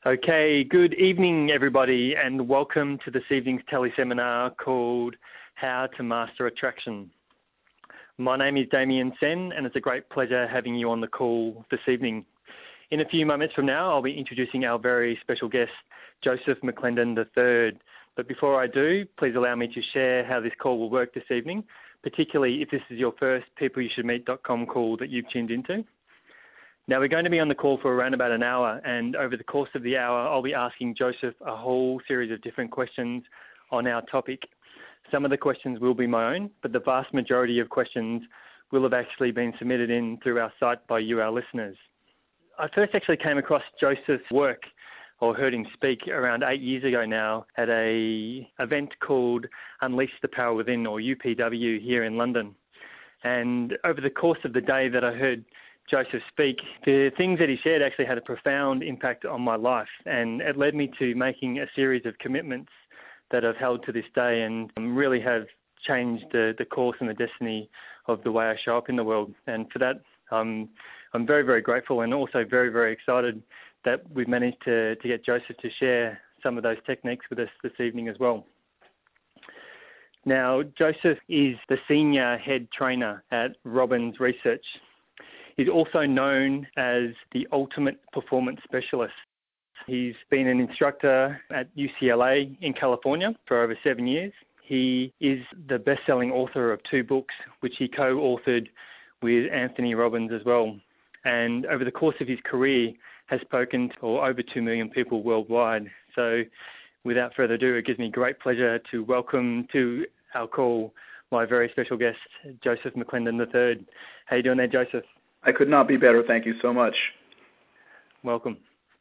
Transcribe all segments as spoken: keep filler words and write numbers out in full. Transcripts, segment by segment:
Okay, good evening everybody and welcome to this evening's teleseminar called How to Master Attraction. My name is Damien Sen and it's a great pleasure having you on the call this evening. In a few moments from now I'll be introducing our very special guest, Joseph McClendon the third. But before I do, please allow me to share how this call will work this evening, particularly if this is your first people you should meet dot com call that you've tuned into. Now we're going to be on the call for around about an hour, and over the course of the hour I'll be asking Joseph a whole series of different questions on our topic. Some of the questions will be my own, but the vast majority of questions will have actually been submitted in through our site by you, our listeners. I first actually came across Joseph's work or heard him speak around eight years ago now at a event called Unleash the Power Within, or U P W, here in London. And over the course of the day that I heard Joseph speak, the things that he shared actually had a profound impact on my life, and it led me to making a series of commitments that I've held to this day and really have changed the, the course and the destiny of the way I show up in the world. And for that, um, I'm very, very grateful and also very, very excited that we've managed to, to get Joseph to share some of those techniques with us this evening as well. Now, Joseph is the senior head trainer at Robbins Research. He's also known as the ultimate performance specialist. He's been an instructor at U C L A in California for over seven years. He is the best-selling author of two books, which he co-authored with Anthony Robbins as well. And over the course of his career, has spoken to over two million people worldwide. So without further ado, it gives me great pleasure to welcome to our call my very special guest, Joseph McClendon the third. How you doing there, Joseph? I could not be better. Thank you so much. Welcome.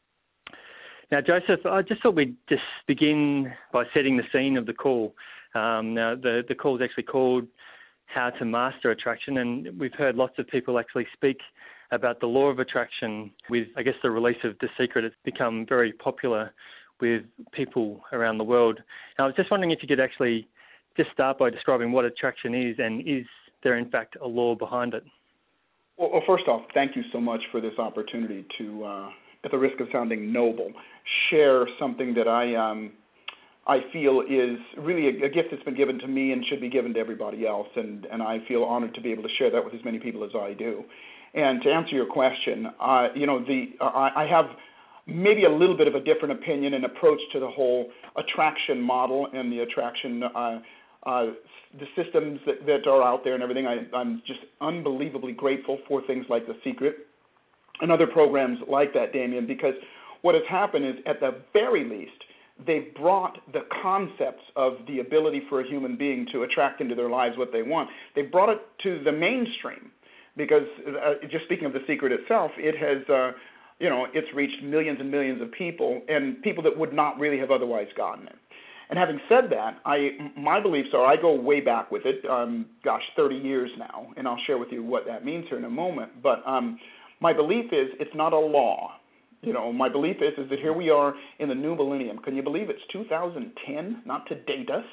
Now, Joseph, I just thought we'd just begin by setting the scene of the call. Um, now, the, the call is actually called How to Master Attraction, and we've heard lots of people actually speak about the law of attraction with, I guess, the release of The Secret. It's become very popular with people around the world. Now, I was just wondering if you could actually just start by describing what attraction is, and is there, in fact, a law behind it? Well, first off, thank you so much for this opportunity to, uh, at the risk of sounding noble, share something that I um, I feel is really a, a gift that's been given to me and should be given to everybody else, and, and I feel honored to be able to share that with as many people as I do. And to answer your question, uh, you know, the uh, I have maybe a little bit of a different opinion and approach to the whole attraction model and the attraction uh, uh, the systems that, that are out there and everything. I, I'm just unbelievably grateful for things like The Secret and other programs like that, Damien, because what has happened is, at the very least, they've brought the concepts of the ability for a human being to attract into their lives what they want. They brought it to the mainstream because, uh, just speaking of The Secret itself, it has, uh, you know, it's reached millions and millions of people, and people that would not really have otherwise gotten it. And having said that, I, my beliefs are, I go way back with it, um, gosh, thirty years now, and I'll share with you what that means here in a moment. But um, my belief is it's not a law. You know, my belief is, is that here we are in the new millennium. Can you believe it's two thousand ten? Not to date us.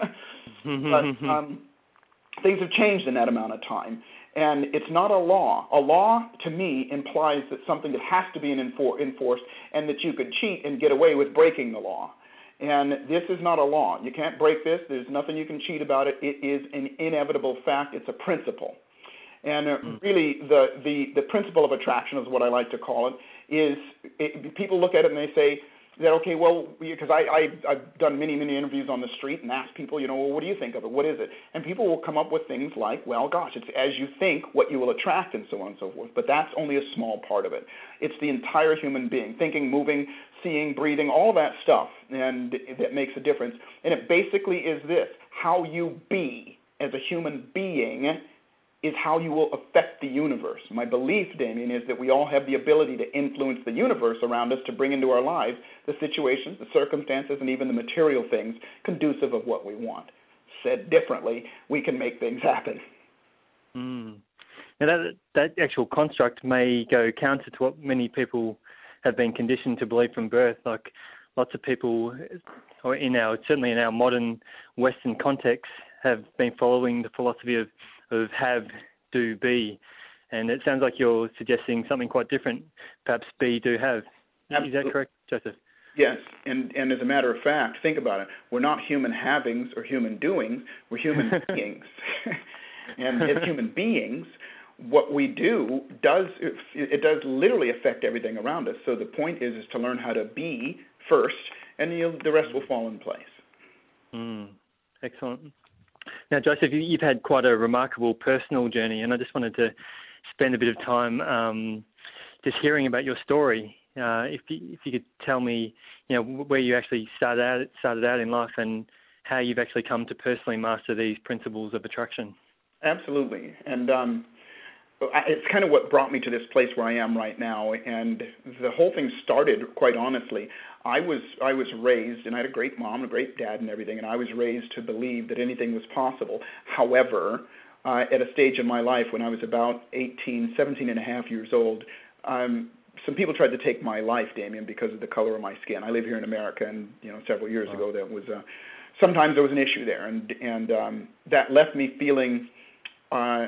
but um, things have changed in that amount of time. And it's not a law. A law, to me, implies that something that has to be enfor- enforced and that you could cheat and get away with breaking the law. And this is not a law. You can't break this. There's nothing you can cheat about it. It is an inevitable fact. It's a principle. And uh, really, the, the, the principle of attraction is what I like to call it, is it, people look at it and they say that, okay, well, because I, I, I've done many, many interviews on the street and asked people, you know, well, what do you think of it? What is it? And people will come up with things like, well, gosh, it's as you think, what you will attract, and so on and so forth. But that's only a small part of it. It's the entire human being, thinking, moving, seeing, breathing, all that stuff, and that makes a difference. And it basically is this: how you be as a human being is how you will affect the universe. My belief, Damien, is that we all have the ability to influence the universe around us to bring into our lives the situations, the circumstances, and even the material things conducive of what we want. Said differently, we can make things happen. Mm. Now that, that actual construct may go counter to what many people have been conditioned to believe from birth. Like lots of people, or in our certainly in our modern Western context, have been following the philosophy of of have, do, be. And it sounds like you're suggesting something quite different, perhaps be, do, have. Absolutely. Is that correct, Joseph? Yes, and, and as a matter of fact, think about it. We're not human havings or human doings. We're human beings. And as human beings, what we do does, it does literally affect everything around us. So the point is, is to learn how to be first, and you'll, the rest will fall in place. Mm, excellent. Now, Joseph, you've had quite a remarkable personal journey, and I just wanted to spend a bit of time um, just hearing about your story. Uh, if you, if you could tell me, you know, where you actually started out started out in life and how you've actually come to personally master these principles of attraction. Absolutely, and um, it's kind of what brought me to this place where I am right now. And the whole thing started, quite honestly, I was I was raised, and I had a great mom, a great dad, and everything, and I was raised to believe that anything was possible. However, uh, at a stage in my life when I was about eighteen, seventeen and a half years old, um, some people tried to take my life, Damien, because of the color of my skin. I live here in America, and you know, several years wow. ago, that was uh, sometimes there was an issue there, and and um, that left me feeling uh,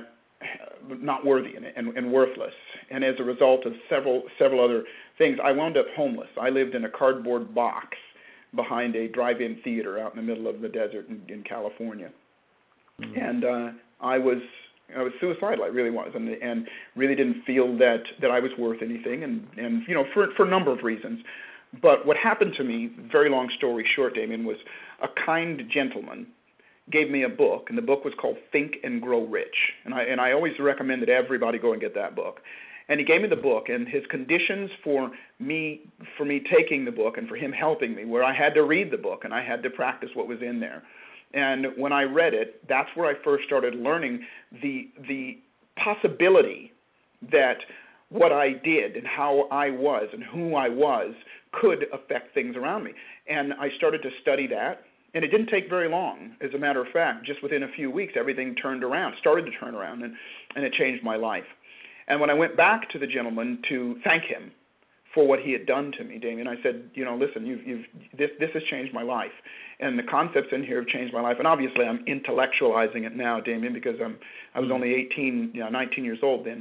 not worthy and, and, and worthless. And as a result of several several other things, I wound up homeless. I lived in a cardboard box behind a drive-in theater out in the middle of the desert in, in California, mm-hmm. and uh, I was. I was suicidal, I really was, and and really didn't feel that, that I was worth anything, and, and you know, for for a number of reasons. But what happened to me, very long story short, Damien, was a kind gentleman gave me a book, and the book was called Think and Grow Rich, and I and I always recommend that everybody go and get that book. And he gave me the book, and his conditions for me for me taking the book and for him helping me were I had to read the book and I had to practice what was in there. And when I read it, that's where I first started learning the the possibility that what I did and how I was and who I was could affect things around me. And I started to study that, and it didn't take very long. As a matter of fact, just within a few weeks, everything turned around, started to turn around, and, and it changed my life. And when I went back to the gentleman to thank him for what he had done to me, Damien, I said, you know, listen, you've, you've, this, this has changed my life. And the concepts in here have changed my life. And obviously I'm intellectualizing it now, Damien, because I'm, I was only eighteen, you know, nineteen years old then.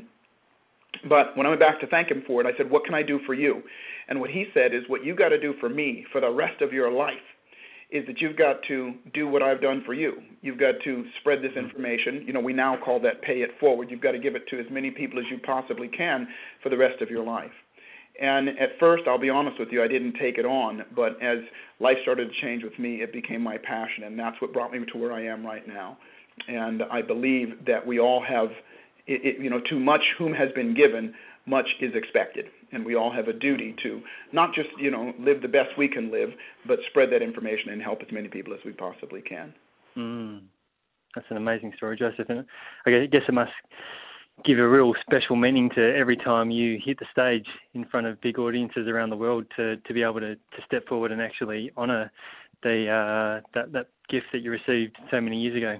But when I went back to thank him for it, I said, what can I do for you? And what he said is, what you got to do for me for the rest of your life is that you've got to do what I've done for you. You've got to spread this information. You know, we now call that pay it forward. You've got to give it to as many people as you possibly can for the rest of your life. And at first, I'll be honest with you, I didn't take it on, but as life started to change with me, it became my passion, and that's what brought me to where I am right now. And I believe that we all have, it, it, you know, too much whom has been given, much is expected. And we all have a duty to not just, you know, live the best we can live, but spread that information and help as many people as we possibly can. Mm. That's an amazing story, Joseph. And I guess it must give a real special meaning to every time you hit the stage in front of big audiences around the world to, to be able to, to step forward and actually honour the uh, that, that gift that you received so many years ago.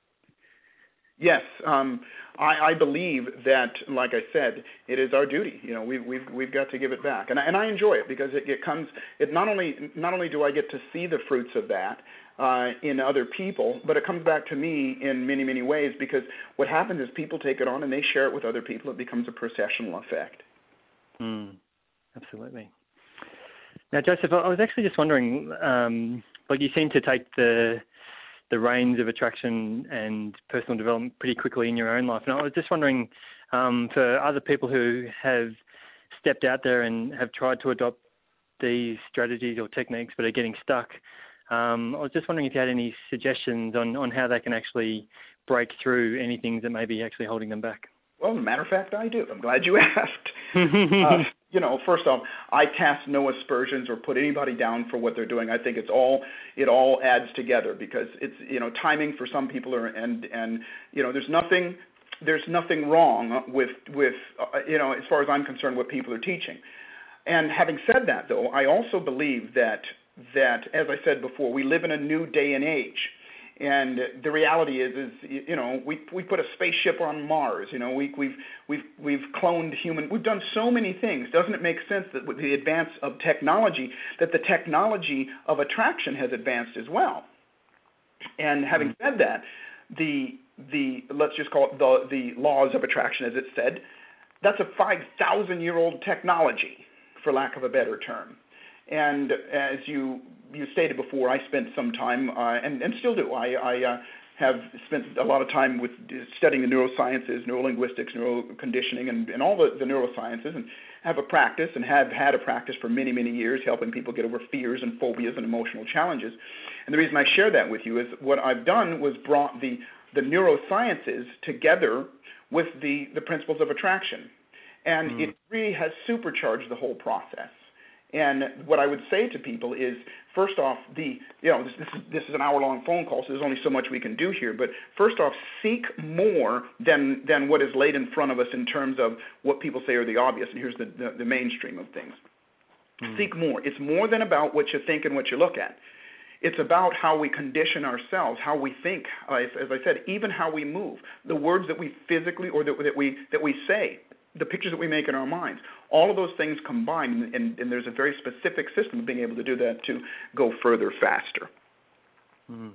Yes, um, I, I believe that, like I said, it is our duty. You know, we've we've we've got to give it back, and I, and I enjoy it because it, it comes. It not only not only do I get to see the fruits of that uh, in other people, but it comes back to me in many many ways. Because what happens is people take it on and they share it with other people. It becomes a processional effect. Mm, absolutely. Now, Joseph, I was actually just wondering. Um, like, you seem to take the the reins of attraction and personal development pretty quickly in your own life. And I was just wondering, um, for other people who have stepped out there and have tried to adopt these strategies or techniques but are getting stuck, um, I was just wondering if you had any suggestions on, on how they can actually break through any things that may be actually holding them back. Well, as a matter of fact, I do. I'm glad you asked. uh, you know, first off, I cast no aspersions or put anybody down for what they're doing. I think it's all it all adds together because it's you know timing for some people are and and you know there's nothing there's nothing wrong with with uh, you know as far as I'm concerned what people are teaching. And having said that, though, I also believe that that as I said before, we live in a new day and age. And the reality is, is you know, we we put a spaceship on Mars. You know, we we've we've we've cloned human. We've done so many things. Doesn't it make sense that with the advance of technology, that the technology of attraction has advanced as well? And having said that, the the let's just call it the the laws of attraction, as it said, that's a five thousand year old technology. for lack of a better term. And as you you stated before, I spent some time, uh, and, and still do, I, I uh, have spent a lot of time with studying the neurosciences, neurolinguistics, neuroconditioning, and, and all the, the neurosciences, and have a practice and have had a practice for many, many years helping people get over fears and phobias and emotional challenges. And the reason I share that with you is what I've done was brought the, the neurosciences together with the, the principles of attraction. And mm. it really has supercharged the whole process. And what I would say to people is, first off, the you know this, this is this is an hour-long phone call, so there's only so much we can do here. But first off, seek more than than what is laid in front of us in terms of what people say are the obvious. And here's the the, the mainstream of things. Mm. Seek more. It's more than about what you think and what you look at. It's about how we condition ourselves, how we think. Uh, as, as I said, even how we move, the words that we physically or that, that we that we say, the pictures that we make in our minds, all of those things combine, and, and there's a very specific system of being able to do that to go further faster. Mm.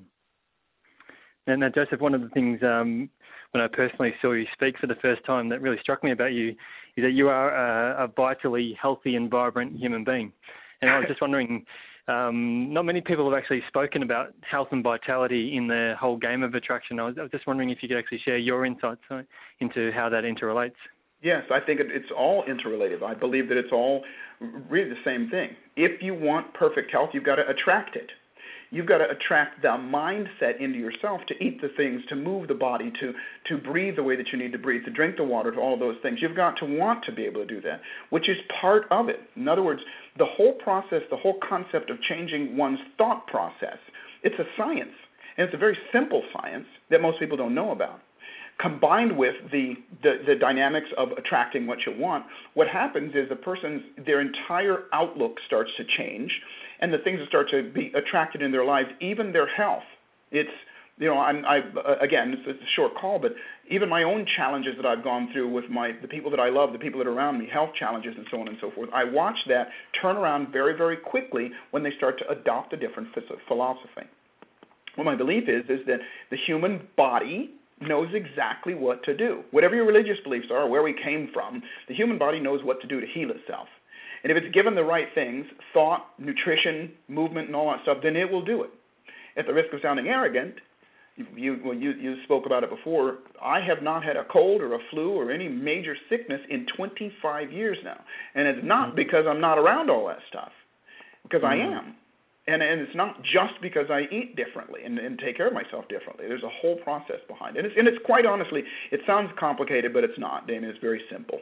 And now, Joseph, one of the things um, when I personally saw you speak for the first time that really struck me about you is that you are a, a vitally healthy and vibrant human being. And I was just wondering, um, not many people have actually spoken about health and vitality in the whole game of attraction. I was, I was just wondering if you could actually share your insights into how that interrelates. Yes, I think it's all interrelated. I believe that it's all really the same thing. If you want perfect health, you've got to attract it. You've got to attract the mindset into yourself to eat the things, to move the body, to, to breathe the way that you need to breathe, to drink the water, to all of those things. You've got to want to be able to do that, which is part of it. In other words, the whole process, the whole concept of changing one's thought process, it's a science. And it's a very simple science that most people don't know about. Combined with the, the, the dynamics of attracting what you want, what happens is a person's, their entire outlook starts to change, and the things that start to be attracted in their lives, even their health. It's, you know, I'm, I, again, it's, it's a short call, but even my own challenges that I've gone through with my, the people that I love, the people that are around me, health challenges and so on and so forth, I watch that turn around very, very quickly when they start to adopt a different philosophy. Well, my belief is, is that the human body knows exactly what to do. Whatever your religious beliefs are, or where we came from, the human body knows what to do to heal itself. And if it's given the right things, thought, nutrition, movement, and all that stuff, then it will do it. At the risk of sounding arrogant, you, well, you, you spoke about it before, I have not had a cold or a flu or any major sickness in twenty-five years now. And it's not because I'm not around all that stuff, because mm-hmm. I am. And, and it's not just because I eat differently and, and take care of myself differently. There's a whole process behind it. And it's, and it's quite honestly, it sounds complicated, but it's not, Damien. It's very simple.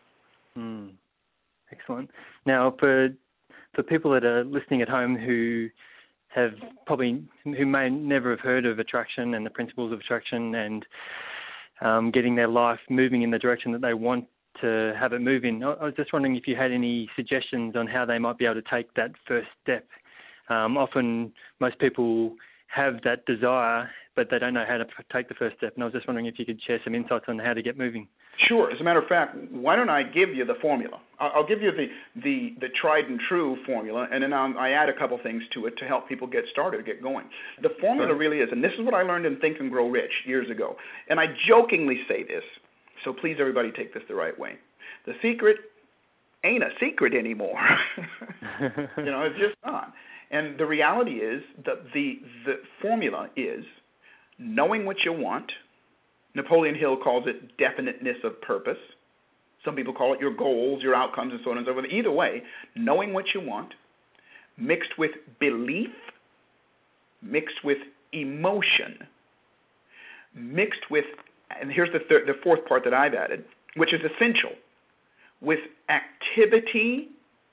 Mm. Excellent. Now, for for people that are listening at home who have probably, who may never have heard of attraction and the principles of attraction and um, getting their life moving in the direction that they want to have it move in, I was just wondering if you had any suggestions on how they might be able to take that first step. Um, often most people have that desire, but they don't know how to take the first step. And I was just wondering if you could share some insights on how to get moving. Sure. As a matter of fact, why don't I give you the formula? I'll give you the, the, the tried and true formula, and then I'll, I add a couple things to it to help people get started, get going. The formula sure. really is, and this is what I learned in Think and Grow Rich years ago, and I jokingly say this, so please everybody take this the right way. The secret ain't a secret anymore. You know, it's just not. And the reality is that the, the formula is knowing what you want. Napoleon Hill calls it definiteness of purpose. Some people call it your goals, your outcomes, and so on and so forth. Either way, knowing what you want, mixed with belief, mixed with emotion, mixed with, and here's the, third, the fourth part that I've added, which is essential, with activity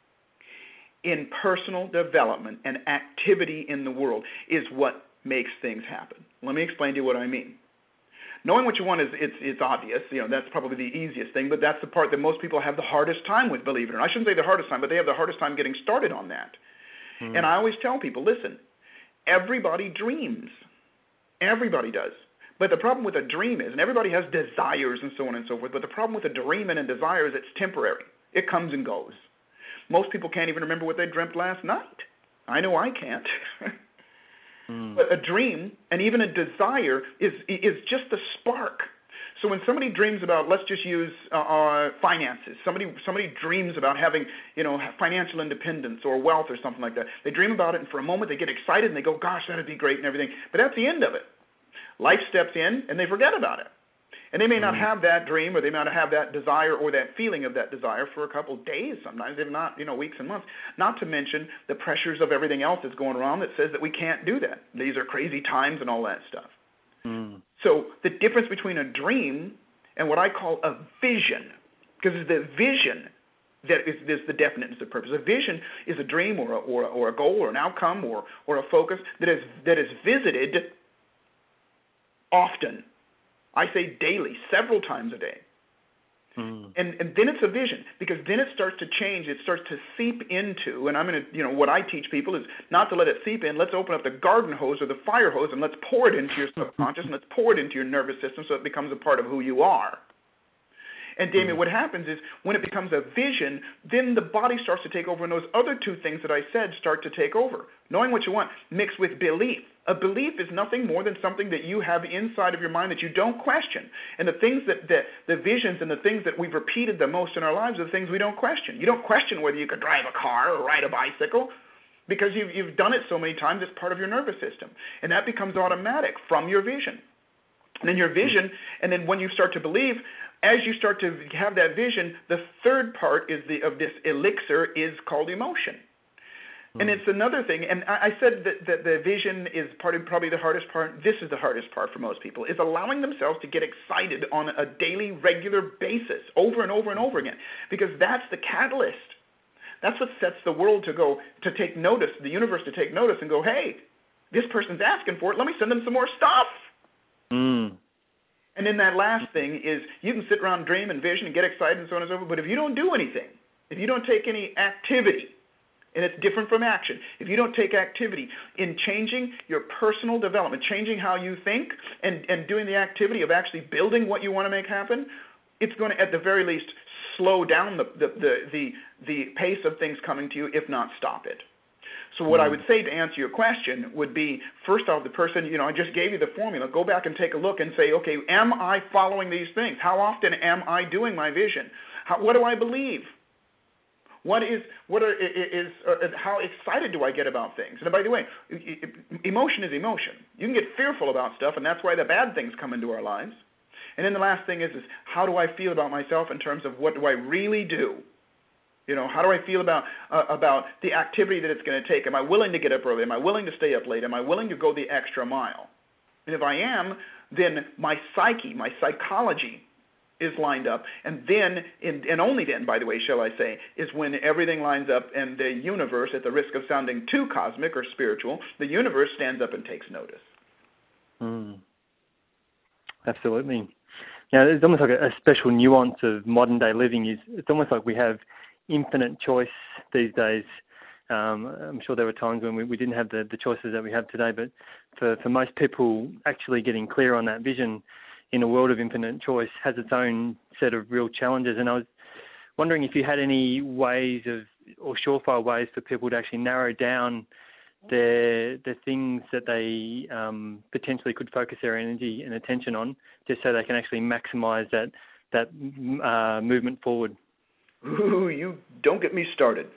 in personal development and activity in the world is what makes things happen. Let me explain to you what I mean. Knowing what you want is it's, it's obvious. You know, that's probably the easiest thing, but that's the part that most people have the hardest time with, believe it or not. I shouldn't say the hardest time, but they have the hardest time getting started on that. Mm. And I always tell people, listen, everybody dreams. Everybody does. But the problem with a dream is, and everybody has desires and so on and so forth, but the problem with a dream and a desire is it's temporary. It comes and goes. Most people can't even remember what they dreamt last night. I know I can't. mm. But a dream and even a desire is is just a spark. So when somebody dreams about, let's just use uh, uh, finances. Somebody somebody dreams about having, you know, financial independence or wealth or something like that. They dream about it, and for a moment they get excited and they go, gosh, that'd be great and everything. But that's the end of it. Life steps in and they forget about it. And they may not have that dream, or they may not have that desire or that feeling of that desire for a couple of days sometimes, if not, you know, weeks and months. Not to mention the pressures of everything else that's going around that says that we can't do that. These are crazy times and all that stuff. Mm. So the difference between a dream and what I call a vision, because it's the vision that is, is the definiteness of purpose. A vision is a dream or a, or a, or a goal or an outcome or, or a focus that is that is visited often. I say daily, several times a day. Mm. And and then it's a vision, because then it starts to change. It starts to seep into, and I'm going to, you know, what I teach people is not to let it seep in. Let's open up the garden hose or the fire hose and let's pour it into your subconscious and let's pour it into your nervous system so it becomes a part of who you are. And Damien, mm. what happens is when it becomes a vision, then the body starts to take over, and those other two things that I said start to take over. Knowing what you want mixed with belief. A belief is nothing more than something that you have inside of your mind that you don't question. And the things that, that the visions and the things that we've repeated the most in our lives are the things we don't question. You don't question whether you could drive a car or ride a bicycle, because you've, you've done it so many times, it's part of your nervous system. And that becomes automatic from your vision. And then your vision, and then when you start to believe, as you start to have that vision, the third part is the of this elixir is called emotion. And it's another thing, and I said that, that the vision is part of probably the hardest part. This is the hardest part for most people, is allowing themselves to get excited on a daily, regular basis, over and over and over again, because that's the catalyst. That's what sets the world to go, to take notice, the universe to take notice and go, hey, this person's asking for it, let me send them some more stuff. Mm. And then that last thing is, you can sit around and dream and vision and get excited and so on and so forth, but if you don't do anything, if you don't take any activity, and it's different from action. If you don't take activity in changing your personal development, changing how you think, and, and doing the activity of actually building what you want to make happen, it's going to, at the very least, slow down the the the, the, the pace of things coming to you, if not stop it. So what mm. I would say to answer your question would be, first off, the person, you know, I just gave you the formula. Go back and take a look and say, okay, am I following these things? How often am I doing my vision? How, what do I believe? What is, what are, is, uh, how excited do I get about things? And by the way, emotion is emotion. You can get fearful about stuff, and that's why the bad things come into our lives. And then the last thing is, is how do I feel about myself in terms of what do I really do? You know, how do I feel about uh, about the activity that it's going to take? Am I willing to get up early? Am I willing to stay up late? Am I willing to go the extra mile? And if I am, then my psyche, my psychology is lined up, and then, in, and only then, by the way, shall I say, is when everything lines up and the universe, at the risk of sounding too cosmic or spiritual, the universe stands up and takes notice. Mm. Absolutely. Yeah, it's almost like a, a special nuance of modern day living. Is it's almost like we have infinite choice these days. Um, I'm sure there were times when we, we didn't have the, the choices that we have today, but for, for most people, actually getting clear on that vision in a world of infinite choice has its own set of real challenges. And I was wondering if you had any ways of, or surefire ways for people to actually narrow down the the things that they um, potentially could focus their energy and attention on, just so they can actually maximise that that uh, movement forward. Ooh, you don't get me started.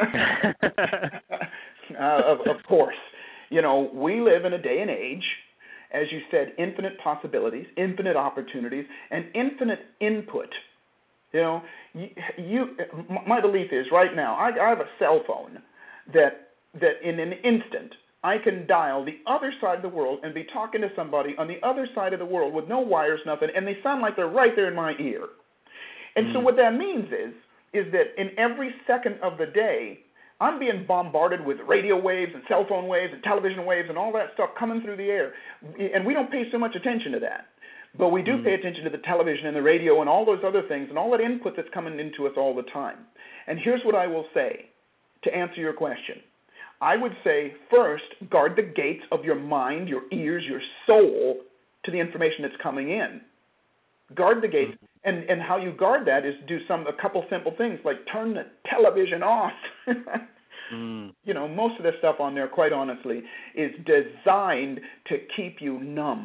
uh, of, of course, you know, we live in a day and age, as you said, infinite possibilities, infinite opportunities, and infinite input. You know, you, you my belief is right now, I, I have a cell phone that that in an instant I can dial the other side of the world and be talking to somebody on the other side of the world with no wires, nothing, and they sound like they're right there in my ear. And mm. so what that means is, is that in every second of the day, I'm being bombarded with radio waves and cell phone waves and television waves and all that stuff coming through the air. And we don't pay so much attention to that. But we do mm. pay attention to the television and the radio and all those other things and all that input that's coming into us all the time. And here's what I will say to answer your question. I would say, first, guard the gates of your mind, your ears, your soul to the information that's coming in. Guard the gates. Mm. And and how you guard that is do some a couple simple things, like turn the television off. mm. You know, most of the stuff on there, quite honestly, is designed to keep you numb.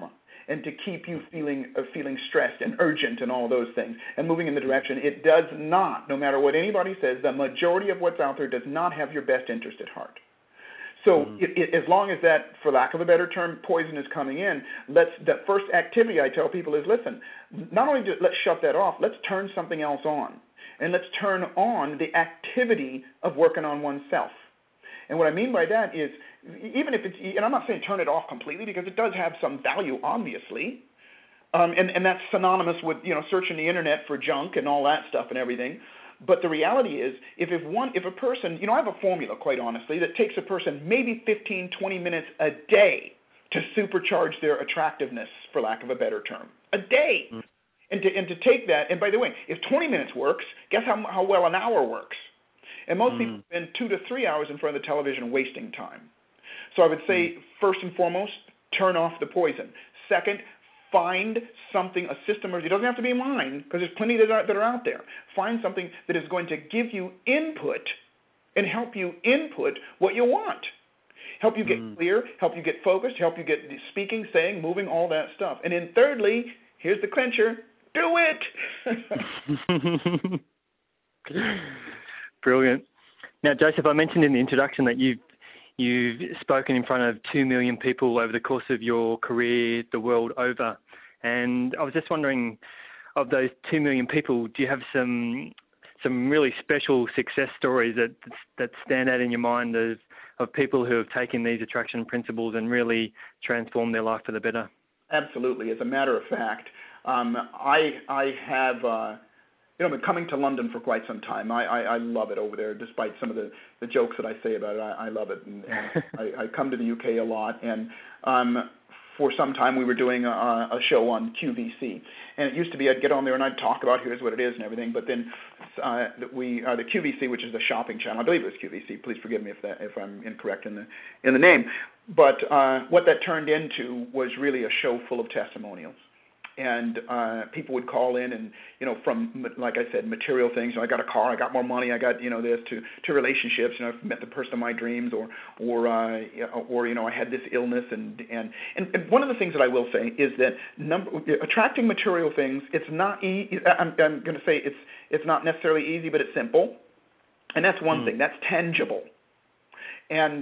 and to keep you feeling uh, feeling stressed and urgent and all those things and moving in the direction. It does not, no matter what anybody says, the majority of what's out there does not have your best interest at heart. So mm. it, it, as long as that, for lack of a better term, poison is coming in, let's, the first activity I tell people is, listen, not only do, let's shut that off, let's turn something else on. And let's turn on the activity of working on oneself. And what I mean by that is, even if it's, and I'm not saying turn it off completely, because it does have some value, obviously, um, and, and that's synonymous with, you know, searching the internet for junk and all that stuff and everything. But the reality is, if, if one, if a person, you know, I have a formula, quite honestly, that takes a person maybe fifteen, twenty minutes a day to supercharge their attractiveness, for lack of a better term. A day. Mm. And to, and to take that, and by the way, if twenty minutes works, guess how, how well an hour works? And most mm. people spend two to three hours in front of the television wasting time. So I would say, mm. first and foremost, turn off the poison. Second, find something, a system, or it doesn't have to be mine, because there's plenty that are, that are out there. Find something that is going to give you input and help you input what you want. Help you get mm. clear, help you get focused, help you get speaking, saying, moving, all that stuff. And then thirdly, here's the clincher, do it! Brilliant. Now, Joseph, I mentioned in the introduction that you've You've spoken in front of two million people over the course of your career the world over. And I was just wondering, of those two million people, do you have some some really special success stories that that stand out in your mind of, of people who have taken these attraction principles and really transformed their life for the better? Absolutely. As a matter of fact, um, I, I have... Uh, You know, I've been coming to London for quite some time. I, I, I love it over there, despite some of the, the jokes that I say about it. I, I love it. And, and I, I come to the U K a lot. And um, for some time we were doing a, a show on Q V C. And it used to be I'd get on there and I'd talk about here's what it is and everything. But then uh, we uh, the Q V C, which is the shopping channel, I believe it was Q V C. Please forgive me if that if I'm incorrect in the in the name. But uh, what that turned into was really a show full of testimonials. And uh, people would call in and, you know, from, like I said, material things. You know, I got a car, I got more money, I got, you know, this, to, to relationships. You know, I've met the person of my dreams, or, or, uh, or, you know, I had this illness. And, and, and one of the things that I will say is that number, attracting material things, it's not, e- I'm, I'm going to say it's, it's not necessarily easy, but it's simple. And that's one mm. thing, that's tangible. And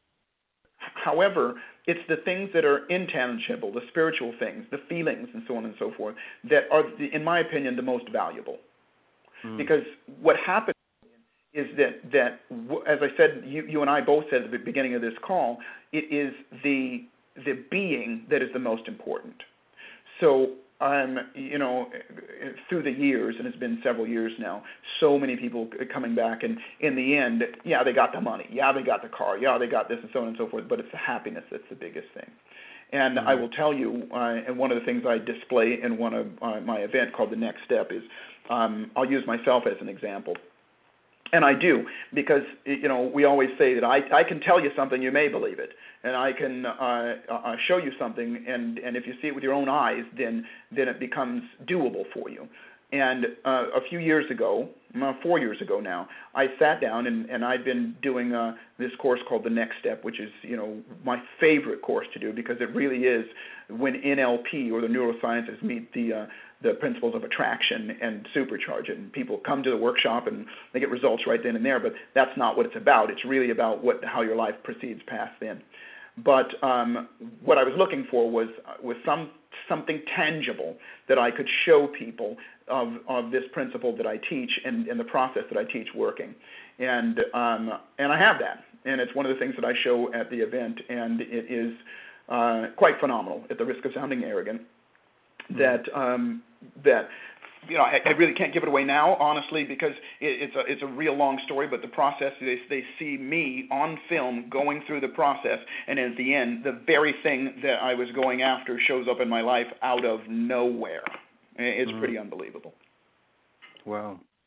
however, it's the things that are intangible, the spiritual things, the feelings, and so on and so forth, that are, in my opinion, the most valuable. Mm. Because what happens is that, that, as I said, you, you and I both said at the beginning of this call, it is the the being that is the most important. So, um, you know, through the years, and it's been several years now, so many people coming back, and in the end, yeah, they got the money, yeah, they got the car, yeah, they got this, and so on and so forth, but it's the happiness that's the biggest thing. And mm-hmm. I will tell you, uh, and one of the things I display in one of uh, my event called The Next Step is, um, I'll use myself as an example. And I do, because, you know, we always say that I, I can tell you something, you may believe it. And I can uh, uh, show you something, and, and if you see it with your own eyes, then then it becomes doable for you. And uh, a few years ago, uh, four years ago now, I sat down and, and I'd been doing uh, this course called The Next Step, which is, you know, my favorite course to do, because it really is when N L P, or the neurosciences, meet the uh, the principles of attraction and supercharge it. And people come to the workshop and they get results right then and there, but that's not what it's about. It's really about what how your life proceeds past then. But um, what I was looking for was was some something tangible that I could show people of, of this principle that I teach, and, and the process that I teach working. And um, and I have that. And it's one of the things that I show at the event, and it is uh, quite phenomenal, at the risk of sounding arrogant, that um, that you know, I, I really can't give it away now, honestly, because it, it's a it's a real long story. But the process, they they see me on film going through the process, and at the end, the very thing that I was going after shows up in my life out of nowhere. It's mm. pretty unbelievable. Wow.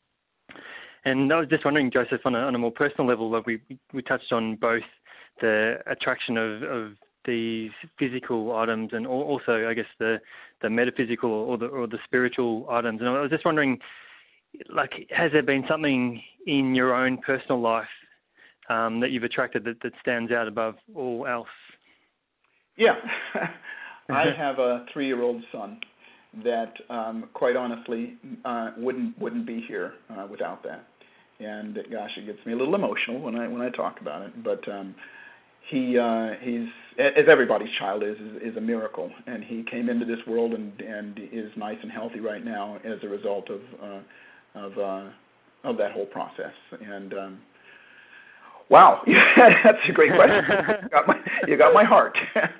And I was just wondering, Joseph, on a, on a more personal level, like we we touched on both the attraction of, of these physical items and also, I guess, the, the metaphysical or the or the spiritual items. And I was just wondering, like, has there been something in your own personal life um, that you've attracted that, that stands out above all else? Yeah. I have a three-year-old son that, um, quite honestly, uh, wouldn't wouldn't be here uh, without that. And gosh, it gets me a little emotional when I when I talk about it. But um, he uh, he's as everybody's child is, is is a miracle, and he came into this world and and is nice and healthy right now as a result of uh, of uh, of that whole process. And um, wow, that's a great question. You got my, you got my heart.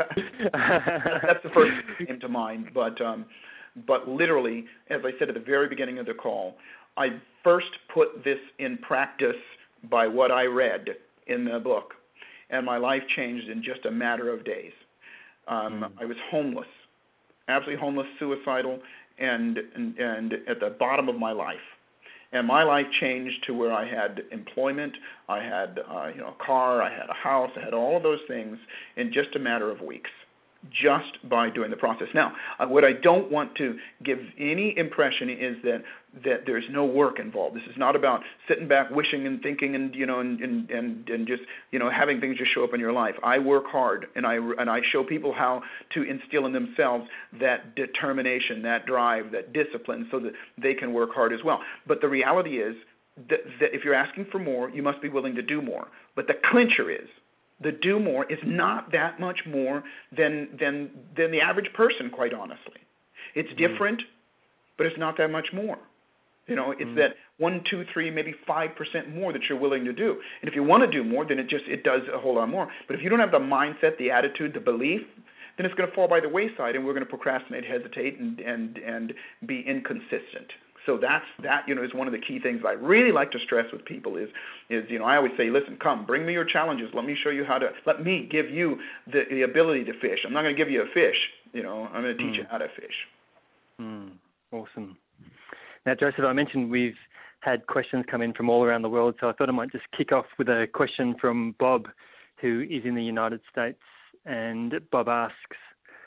That's the first thing that came to mind. But um, but literally, as I said at the very beginning of the call, I first put this in practice by what I read in the book, and my life changed in just a matter of days. Um, mm. I was homeless, absolutely homeless, suicidal, and, and and at the bottom of my life. And my life changed to where I had employment, I had uh, you know a car, I had a house, I had all of those things in just a matter of weeks, just by doing the process. Now, uh, what I don't want to give any impression is that that there's no work involved. This is not about sitting back, wishing and thinking, and you know, and and and, and just you know having things just show up in your life. I work hard, and I and I show people how to instill in themselves that determination, that drive, that discipline, so that they can work hard as well. But the reality is that, that if you're asking for more, you must be willing to do more. But the clincher is, the do more is not that much more than than than the average person, quite honestly. It's different, mm. but it's not that much more. You know, it's mm. that one, two, three, maybe five percent more that you're willing to do. And if you want to do more, then it just it does a whole lot more. But if you don't have the mindset, the attitude, the belief, then it's going to fall by the wayside, and we're going to procrastinate, hesitate, and and and be inconsistent. So that's that. You know, is one of the key things I really like to stress with people. Is is you know I always say, listen, come, bring me your challenges. Let me show you how to. Let me give you the, the ability to fish. I'm not going to give you a fish. You know, I'm going to teach mm. you how to fish. Mm. Awesome. Now, Joseph, I mentioned we've had questions come in from all around the world, so I thought I might just kick off with a question from Bob, who is in the United States. And Bob asks,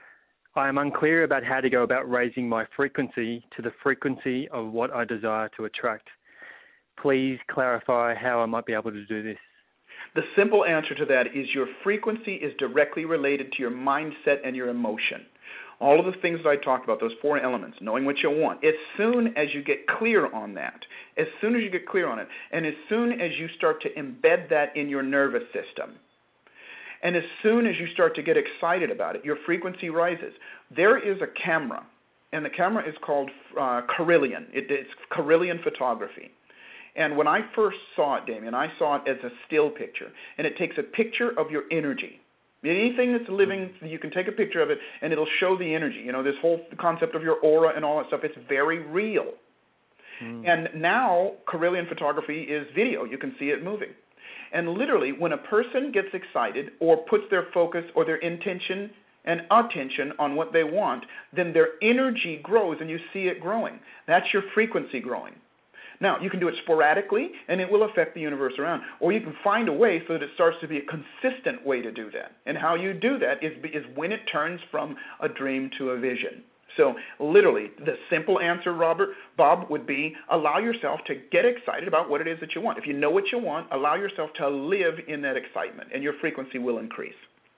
I am unclear about how to go about raising my frequency to the frequency of what I desire to attract. Please clarify how I might be able to do this. The simple answer to that is your frequency is directly related to your mindset and your emotion. All of the things that I talked about, those four elements, knowing what you want, as soon as you get clear on that, as soon as you get clear on it, and as soon as you start to embed that in your nervous system, and as soon as you start to get excited about it, your frequency rises. There is a camera, and the camera is called uh, Carillion. It, it's Carillion photography. And when I first saw it, Damien, I saw it as a still picture, and it takes a picture of your energy. Anything that's living, you can take a picture of it, and it'll show the energy. You know, this whole concept of your aura and all that stuff, it's very real. Mm. And now Carillion photography is video. You can see it moving. And literally, when a person gets excited or puts their focus or their intention and attention on what they want, then their energy grows, and you see it growing. That's your frequency growing. Now, you can do it sporadically, and it will affect the universe around. Or you can find a way so that it starts to be a consistent way to do that. And how you do that is, is when it turns from a dream to a vision. So literally, the simple answer, Robert, Bob, would be allow yourself to get excited about what it is that you want. If you know what you want, allow yourself to live in that excitement, and your frequency will increase.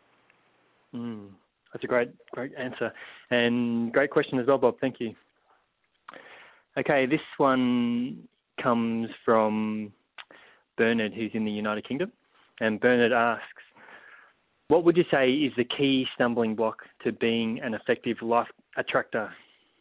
Mm, that's a great, great answer. And great question as well, Bob. Thank you. Okay, this one comes from Bernard, who's in the United Kingdom. And Bernard asks, what would you say is the key stumbling block to being an effective life attractor?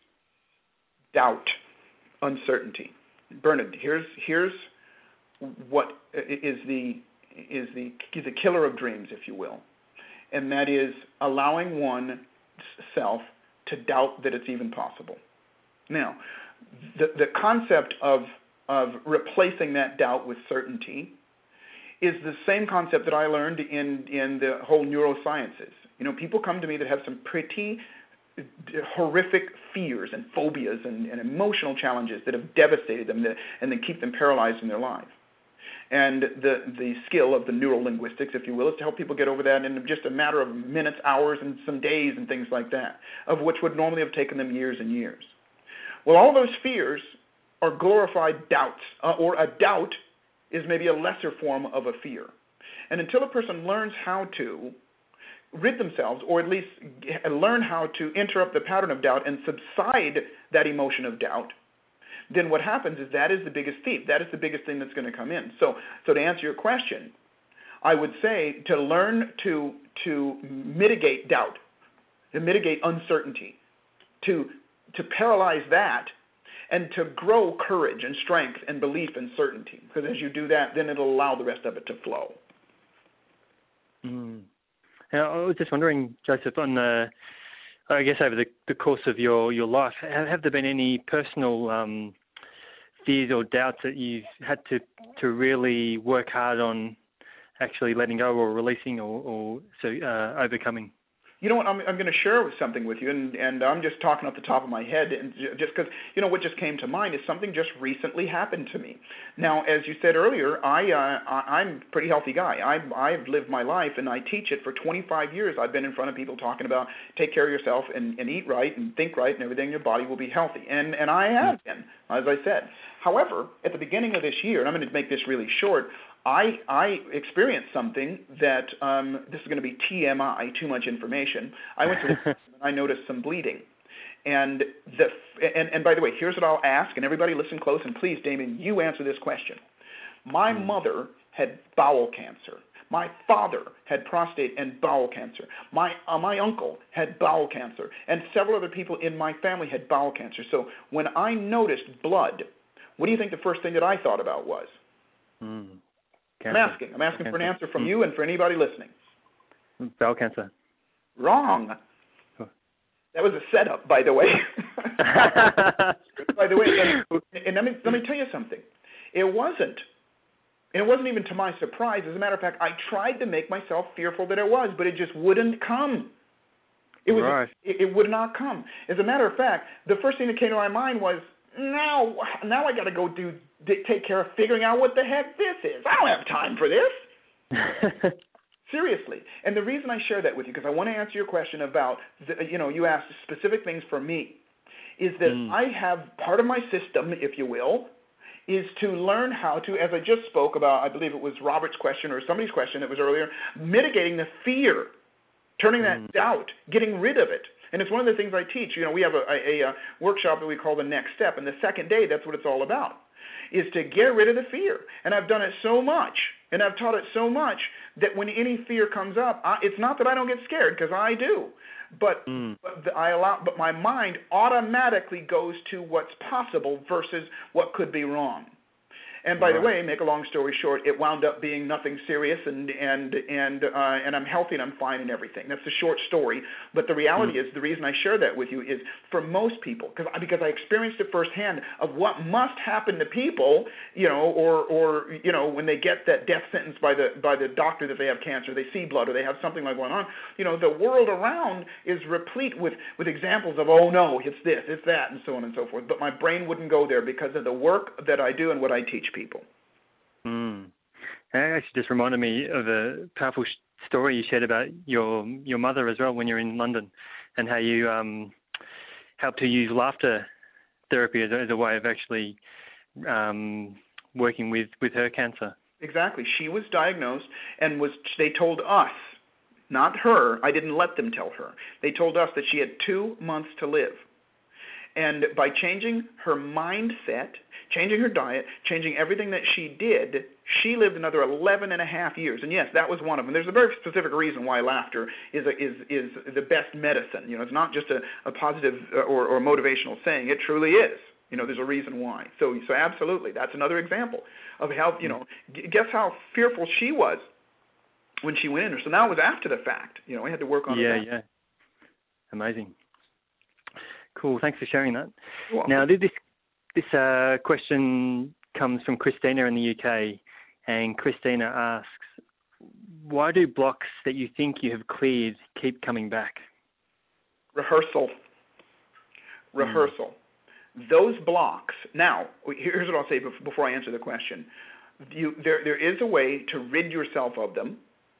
Doubt, uncertainty. Bernard, here's here's what is the is the is the killer of dreams, if you will, and that is allowing oneself to doubt that it's even possible. Now, the the concept of of replacing that doubt with certainty is the same concept that I learned in, in the whole neurosciences. You know, people come to me that have some pretty horrific fears and phobias and, and emotional challenges that have devastated them that, and then keep them paralyzed in their lives. And the, the skill of the neurolinguistics, if you will, is to help people get over that in just a matter of minutes, hours, and some days and things like that, of which would normally have taken them years and years. Well, all those fears are glorified doubts, uh, or a doubt is maybe a lesser form of a fear. And until a person learns how to rid themselves, or at least learn how to interrupt the pattern of doubt and subside that emotion of doubt, then what happens is that is the biggest thief. That is the biggest thing that's going to come in. So, so to answer your question, I would say to learn to to mitigate doubt, to mitigate uncertainty, to to paralyze that, and to grow courage and strength and belief and certainty. Because as you do that, then it'll allow the rest of it to flow. Mm. Now, I was just wondering, Joseph, on the, I guess over the, the course of your, your life, have, have there been any personal um, fears or doubts that you've had to, to really work hard on actually letting go or releasing or, or so, uh, overcoming? You know what, I'm, I'm going to share something with you, and, and I'm just talking off the top of my head, and just because, you know, what just came to mind is something just recently happened to me. Now, as you said earlier, I, uh, I, I'm a pretty healthy guy. I, I've lived my life, and I teach it for twenty-five years. I've been in front of people talking about take care of yourself and, and eat right and think right, and everything in your body will be healthy. And, and I have been, as I said. However, at the beginning of this year, and I'm going to make this really short, I, I experienced something that, um, this is going to be T M I, too much information. I went to the and I noticed some bleeding. And, the, and, and by the way, here's what I'll ask, and everybody listen close, and please, Damien, you answer this question. My mm. mother had bowel cancer. My father had prostate and bowel cancer. My, uh, my uncle had bowel cancer. And several other people in my family had bowel cancer. So when I noticed blood, what do you think the first thing that I thought about was? Mm. I'm asking. I'm asking cancer. for an answer from mm. you and for anybody listening. Bowel cancer. Wrong. Oh. That was a setup, by the way. by the way, and, and let me let me tell you something. It wasn't. And it wasn't even to my surprise. As a matter of fact, I tried to make myself fearful that it was, but it just wouldn't come. It was. Right. It, it would not come. As a matter of fact, the first thing that came to my mind was, now, now I got to go do take care of figuring out what the heck this is. I don't have time for this. Seriously. And the reason I share that with you, because I want to answer your question about, the, you know, you asked specific things for me, is that mm. I have part of my system, if you will, is to learn how to, as I just spoke about, I believe it was Robert's question or somebody's question that was earlier, mitigating the fear, turning that mm. doubt, getting rid of it. And it's one of the things I teach. You know, we have a, a, a workshop that we call the next step, and the second day, that's what it's all about, is to get rid of the fear. And I've done it so much, and I've taught it so much, that when any fear comes up, I, it's not that I don't get scared, because I do, but, mm. but the, I allow, but my mind automatically goes to what's possible versus what could be wrong. And by right. the way, make a long story short, it wound up being nothing serious, and and and uh, and I'm healthy and I'm fine and everything. That's the short story. But the reality mm. is, the reason I share that with you is for most people, because because I experienced it firsthand of what must happen to people, you know, or or you know, when they get that death sentence by the by the doctor that they have cancer, they see blood, or they have something like going on. You know, the world around is replete with with examples of, oh no, it's this, it's that, and so on and so forth. But my brain wouldn't go there because of the work that I do and what I teach people. Mm. That actually just reminded me of a powerful sh- story you shared about your your mother as well when you're in London, and how you um, helped to use laughter therapy as a, as a way of actually um, working with, with her cancer. Exactly. She was diagnosed and was. They told us, not her. I didn't let them tell her. They told us that she had two months to live. And by changing her mindset, changing her diet, changing everything that she did, she lived another eleven and a half years. And yes, that was one of them. There's a very specific reason why laughter is a, is is the best medicine. You know, it's not just a, a positive or, or motivational saying. It truly is. You know, there's a reason why. So, so absolutely, that's another example of how, you know, guess how fearful she was when she went in there. So now it was after the fact. You know, we had to work on it. Yeah, yeah. Amazing. Cool. Thanks for sharing that. You're welcome. Now, this this uh, question comes from Christina in the U K, and Christina asks, why do blocks that you think you have cleared keep coming back? Rehearsal. Rehearsal. Mm. Those blocks. Now, here's what I'll say before I answer the question. You, there, there is a way to rid yourself of them,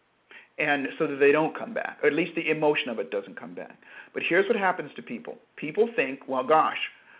and so that they don't come back, or at least the emotion of it doesn't come back. But here's what happens to people. People think, well, gosh,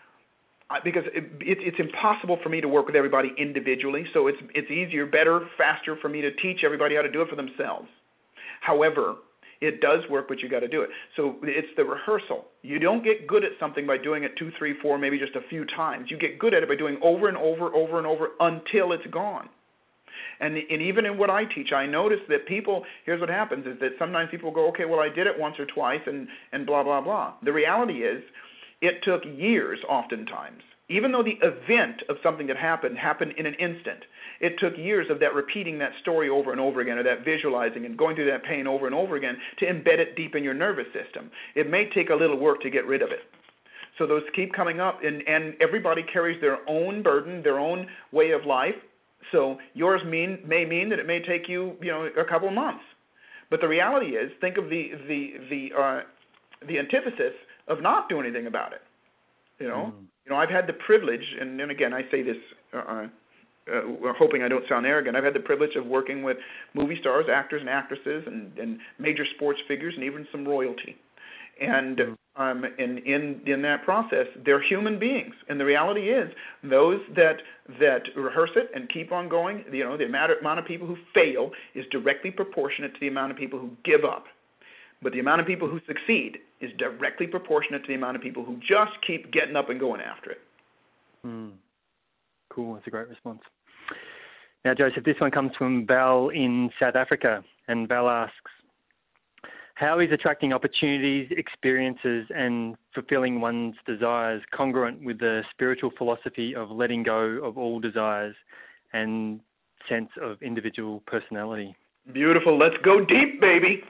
I, because it, it, it's impossible for me to work with everybody individually, so it's it's easier, better, faster for me to teach everybody how to do it for themselves. However, It does work, but you got to do it. So it's the rehearsal. You don't get good at something by doing it two, three, four, maybe just a few times. You get good at it by doing over and over, over and over until it's gone. And, and even in what I teach, I notice that people, here's what happens, is that sometimes people go, okay, well, I did it once or twice and, and blah, blah, blah. The reality is it took years oftentimes. Even though the event of something that happened happened in an instant, it took years of that repeating that story over and over again, or that visualizing and going through that pain over and over again to embed it deep in your nervous system. It may take a little work to get rid of it. So those keep coming up, and, and everybody carries their own burden, their own way of life. So yours mean, may mean that it may take you, you know, a couple of months. But the reality is, think of the the the uh, the antithesis of not doing anything about it. You know, mm. you know, I've had the privilege, and, and again, I say this, uh, uh, hoping I don't sound arrogant. I've had the privilege of working with movie stars, actors, and actresses, and, and major sports figures, and even some royalty. And mm. um, in in in that process, they're human beings, and the reality is, those that that rehearse it and keep on going, you know, the amount of, amount of people who fail is directly proportionate to the amount of people who give up. But the amount of people who succeed is directly proportionate to the amount of people who just keep getting up and going after it. Mm. Cool. That's a great response. Now, Joseph, this one comes from Val in South Africa, and Val asks, how is attracting opportunities, experiences, and fulfilling one's desires congruent with the spiritual philosophy of letting go of all desires and sense of individual personality? Beautiful. Let's go deep, baby.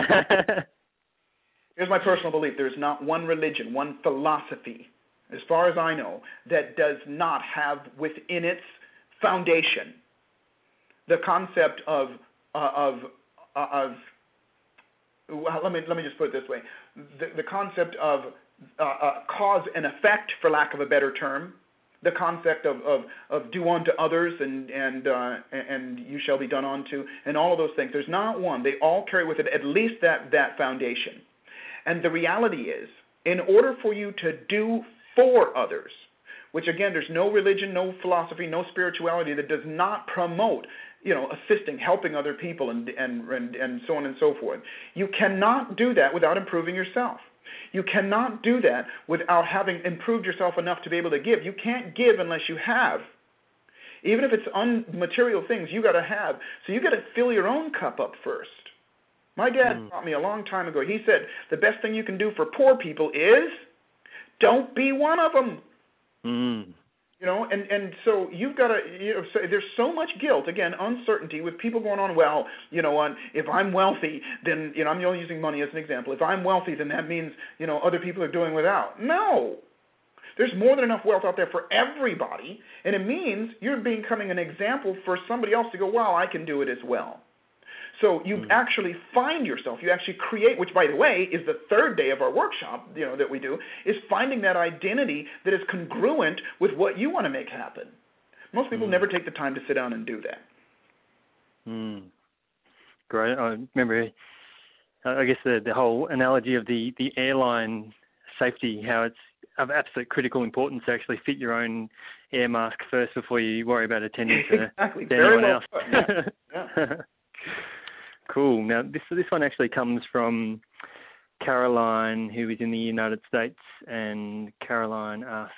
Here's my personal belief. There's not one religion, one philosophy, as far as I know, that does not have within its foundation the concept of uh, of uh, of well, let me let me just put it this way: the, the concept of uh, uh, cause and effect, for lack of a better term. The concept of, of, of do unto others and and uh, and you shall be done unto, and all of those things. There's not one. They all carry with it at least that, that foundation. And the reality is, in order for you to do for others, which again, there's no religion, no philosophy, no spirituality that does not promote, you know, assisting, helping other people, and and and, and so on and so forth. You cannot do that without improving yourself. You cannot do that without having improved yourself enough to be able to give. You can't give unless you have. Even if it's unmaterial things, you got to have. So you got to fill your own cup up first. My dad mm. taught me a long time ago. He said the best thing you can do for poor people is don't be one of them. Mm. You know, and, and so you've got to, you know, so there's so much guilt, again, uncertainty with people going on, well, you know, on, if I'm wealthy, then, you know, I'm only using money as an example. If I'm wealthy, then that means, you know, other people are doing without. No. There's more than enough wealth out there for everybody, and it means you're becoming an example for somebody else to go, wow, I can do it as well. So you mm. actually find yourself, you actually create, which, by the way, is the third day of our workshop, you know, that we do, is finding that identity that is congruent with what you want to make happen. Most people mm. never take the time to sit down and do that. Mm. Great. I remember, I guess, the, the whole analogy of the, the airline safety, how it's of absolute critical importance to actually fit your own air mask first before you worry about attending to, exactly. to Very anyone well else. put. Yeah. Yeah. Cool. Now, this this one actually comes from Caroline, who is in the United States, and Caroline asks,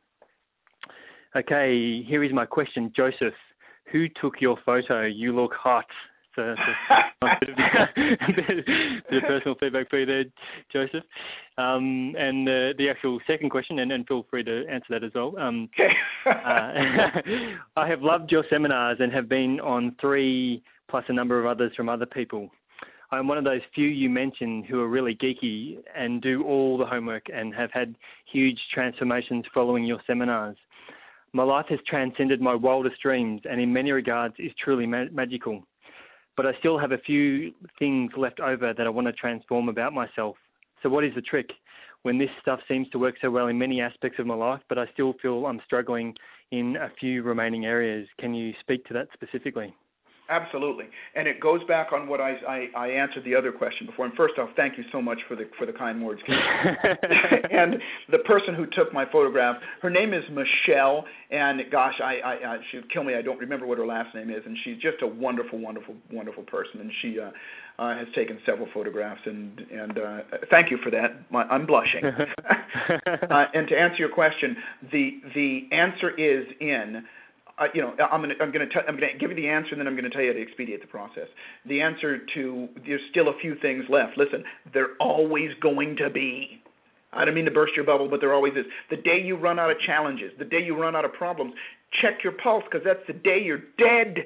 okay, here is my question, Joseph. Who took your photo? You look hot. So that's a nice bit of, bit of personal feedback for you there, Joseph. Um, and the, the actual second question, and, and feel free to answer that as well. Um, uh, I have loved your seminars and have been on three plus a number of others from other people. I'm one of those few you mentioned who are really geeky and do all the homework and have had huge transformations following your seminars. My life has transcended my wildest dreams and in many regards is truly ma- magical. But I still have a few things left over that I want to transform about myself. So what is the trick? When this stuff seems to work so well in many aspects of my life, but I still feel I'm struggling in a few remaining areas. Can you speak to that specifically? Absolutely, and it goes back on what I, I, I answered the other question before. And first off, thank you so much for the for the kind words. And the person who took my photograph, her name is Michelle, and gosh, I, I, I she'd kill me. I don't remember what her last name is, and she's just a wonderful, wonderful, wonderful person. And she uh, uh, has taken several photographs, and and uh, thank you for that. My, I'm blushing. uh, and to answer your question, the the answer is in. Uh, you know, I'm going to I'm going to I'm going to give you the answer, and then I'm going to tell you how to expedite the process. The answer to there's still a few things left. Listen, they're always going to be. I don't mean to burst your bubble, but there always is. The day you run out of challenges, the day you run out of problems, check your pulse, because that's the day you're dead.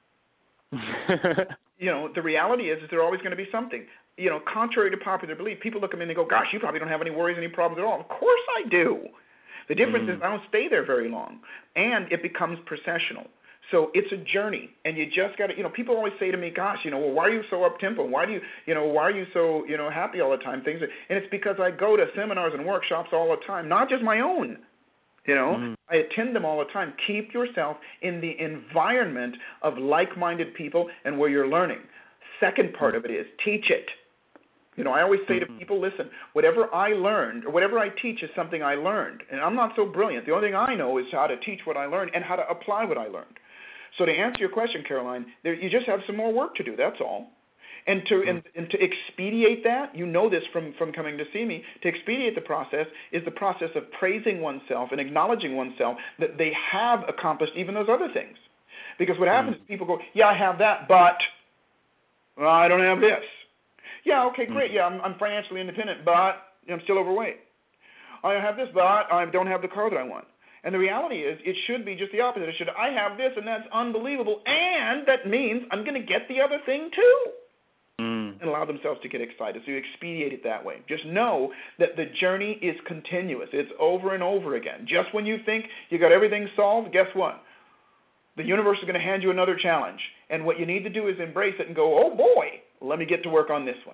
You know, the reality is, is there's always going to be something. You know, contrary to popular belief, people look at me and they go, "Gosh, you probably don't have any worries, any problems at all." Of course I do. The difference mm. is I don't stay there very long, and it becomes processional. So it's a journey, and you just got to, you know, people always say to me, gosh, you know, well, why are you so up-tempo? Why do you, you know, why are you so, you know, happy all the time? Things, and it's because I go to seminars and workshops all the time, not just my own. You know, mm. I attend them all the time. Keep yourself in the environment of like-minded people and where you're learning. Second part of it is teach it. You know, I always say to people, listen, whatever I learned or whatever I teach is something I learned. And I'm not so brilliant. The only thing I know is how to teach what I learned and how to apply what I learned. So to answer your question, Caroline, there, you just have some more work to do. That's all. And to and, and to expedite that, you know this from, from coming to see me, to expedite the process is the process of praising oneself and acknowledging oneself that they have accomplished even those other things. Because what happens mm. is people go, yeah, I have that, but well, I don't have this. Yeah, okay, great. Yeah, I'm, I'm financially independent, but I'm still overweight. I have this, but I don't have the car that I want. And the reality is, it should be just the opposite. It should, I have this, and that's unbelievable, and that means I'm going to get the other thing too. Mm. And allow themselves to get excited. So you expedite it that way. Just know that the journey is continuous. It's over and over again. Just when you think you got everything solved, guess what? The universe is going to hand you another challenge. And what you need to do is embrace it and go, oh, boy, let me get to work on this one.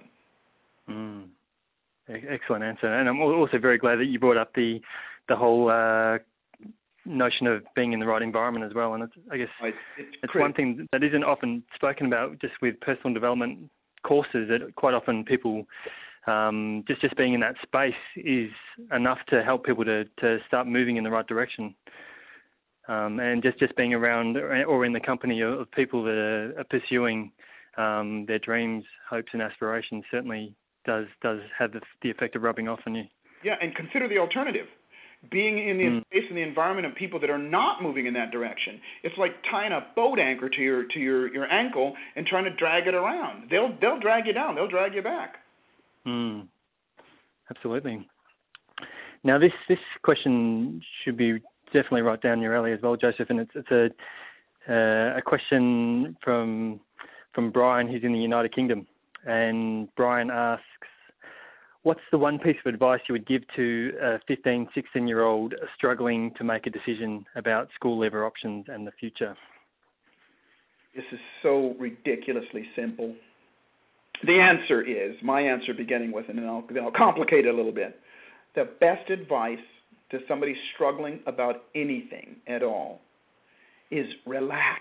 Mm. Excellent answer. And I'm also very glad that you brought up the the whole uh, notion of being in the right environment as well. And it's, I guess it's, it's one thing that isn't often spoken about just with personal development courses, that quite often people, um, just, just being in that space is enough to help people to, to start moving in the right direction. Um, and just, just being around or in the company of, of people that are, are pursuing um, their dreams, hopes and aspirations certainly does does have the, the effect of rubbing off on you. Yeah, and consider the alternative. Being in the mm. space and the environment of people that are not moving in that direction. It's like tying a boat anchor to your to your, your ankle and trying to drag it around. They'll they'll drag you down. They'll drag you back. Mm. Absolutely. Now this this question should be definitely right down your alley as well, Joseph, and it's it's a uh, a question from from Brian, who's in the United Kingdom, and Brian asks, what's the one piece of advice you would give to a fifteen, sixteen-year-old struggling to make a decision about school leaver options and the future? This is so ridiculously simple. The answer is, my answer beginning with, and then I'll, then I'll complicate it a little bit. The best advice to somebody struggling about anything at all is relax.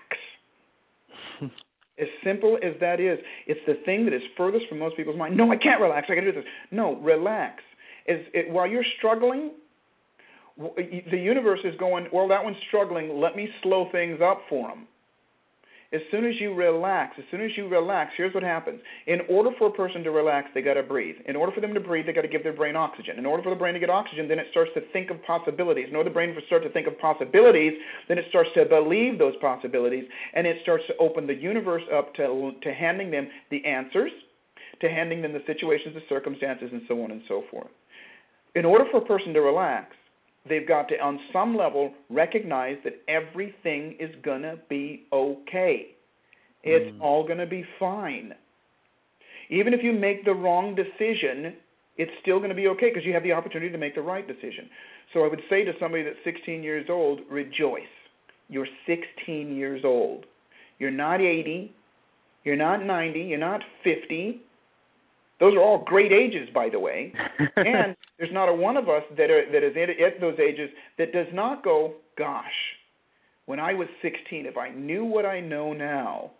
As simple as that is, it's the thing that is furthest from most people's mind. No, I can't relax. I got to do this. No, relax. As, it, while you're struggling, the universe is going, well, that one's struggling. Let me slow things up for them. As soon as you relax, as soon as you relax, here's what happens. In order for a person to relax, they got to breathe. In order for them to breathe, they got to give their brain oxygen. In order for the brain to get oxygen, then it starts to think of possibilities. In order for the brain to start to think of possibilities, then it starts to believe those possibilities, and it starts to open the universe up to, to handing them the answers, to handing them the situations, the circumstances, and so on and so forth. In order for a person to relax, they've got to, on some level, recognize that everything is going to be okay. It's mm. all going to be fine. Even if you make the wrong decision, it's still going to be okay because you have the opportunity to make the right decision. So I would say to somebody that's sixteen years old, rejoice. You're sixteen years old. You're not eighty. You're not ninety. You're not fifty. Those are all great ages, by the way. And there's not a one of us that, are, that is at those ages that does not go, gosh, when I was sixteen, if I knew what I know now,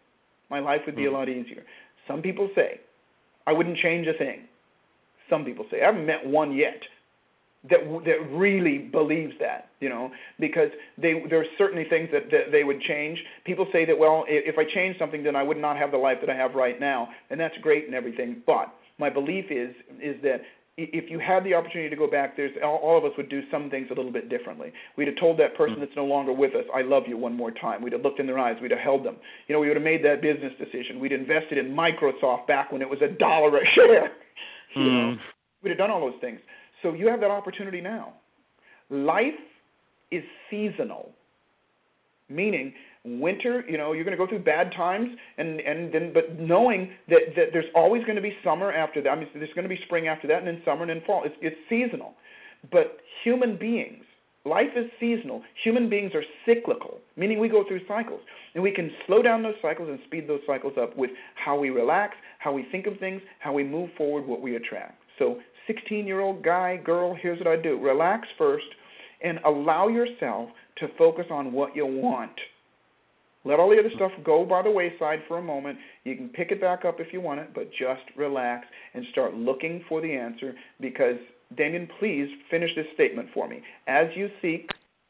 My life would be mm. a lot easier. Some people say, I wouldn't change a thing. Some people say, I haven't met one yet that that really believes that, you know, because they there are certainly things that, that they would change. People say that, well, if I change something, then I would not have the life that I have right now, and that's great and everything. But my belief is is that if you had the opportunity to go back, there's all, all of us would do some things a little bit differently. We'd have told that person that's no longer with us, I love you, one more time. We'd have looked in their eyes. We'd have held them. You know, we would have made that business decision. We'd invested in Microsoft back when it was a dollar a share. You mm. know, we'd have done all those things. So you have that opportunity now. Life is seasonal, meaning winter, you know, you're going to go through bad times, and, and then but knowing that, that there's always going to be summer after that. I mean, there's going to be spring after that, and then summer, and then fall. It's, it's seasonal. But human beings, life is seasonal. Human beings are cyclical, meaning we go through cycles. And we can slow down those cycles and speed those cycles up with how we relax, how we think of things, how we move forward, what we attract. So sixteen-year-old guy, girl, here's what I do. Relax first and allow yourself to focus on what you want. Let all the other stuff go by the wayside for a moment. You can pick it back up if you want it, but just relax and start looking for the answer because, Damien, please finish this statement for me. As you seek,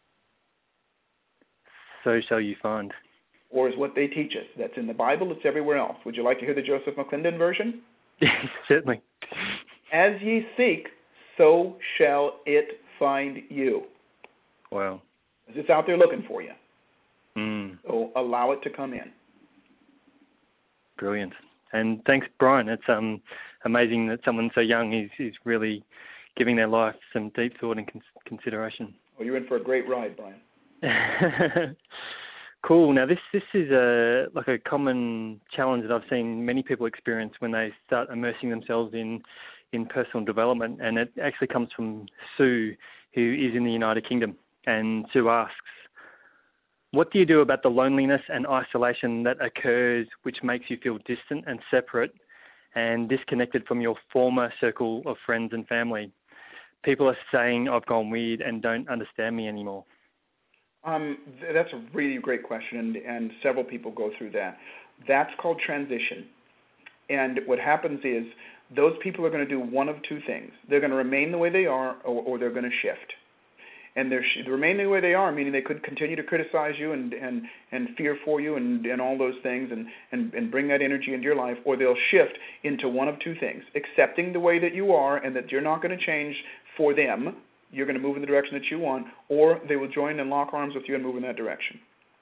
so shall you find. Or is what they teach us. That's in the Bible. It's everywhere else. Would you like to hear the Joseph McClendon version? Certainly. As ye seek, so shall it find you. Wow. It's out there looking for you. Mm. So allow it to come in. Brilliant. And thanks, Brian. It's um amazing that someone so young is, is really giving their life some deep thought and cons- consideration. Well, you're in for a great ride, Brian. Cool. Now, this this is a like a common challenge that I've seen many people experience when they start immersing themselves in in personal development, and it actually comes from Sue, who is in the United Kingdom. And Sue asks, what do you do about the loneliness and isolation that occurs, which makes you feel distant and separate and disconnected from your former circle of friends and family? People are saying I've gone weird and don't understand me anymore. Um, th- that's a really great question, and, and several people go through that. That's called transition. And what happens is those people are going to do one of two things. They're going to remain the way they are, or, or they're going to shift. And they're sh- remaining the way they are, meaning they could continue to criticize you and, and, and fear for you and, and all those things and, and, and bring that energy into your life, or they'll shift into one of two things, accepting the way that you are and that you're not going to change for them. You're going to move in the direction that you want, or they will join and lock arms with you and move in that direction.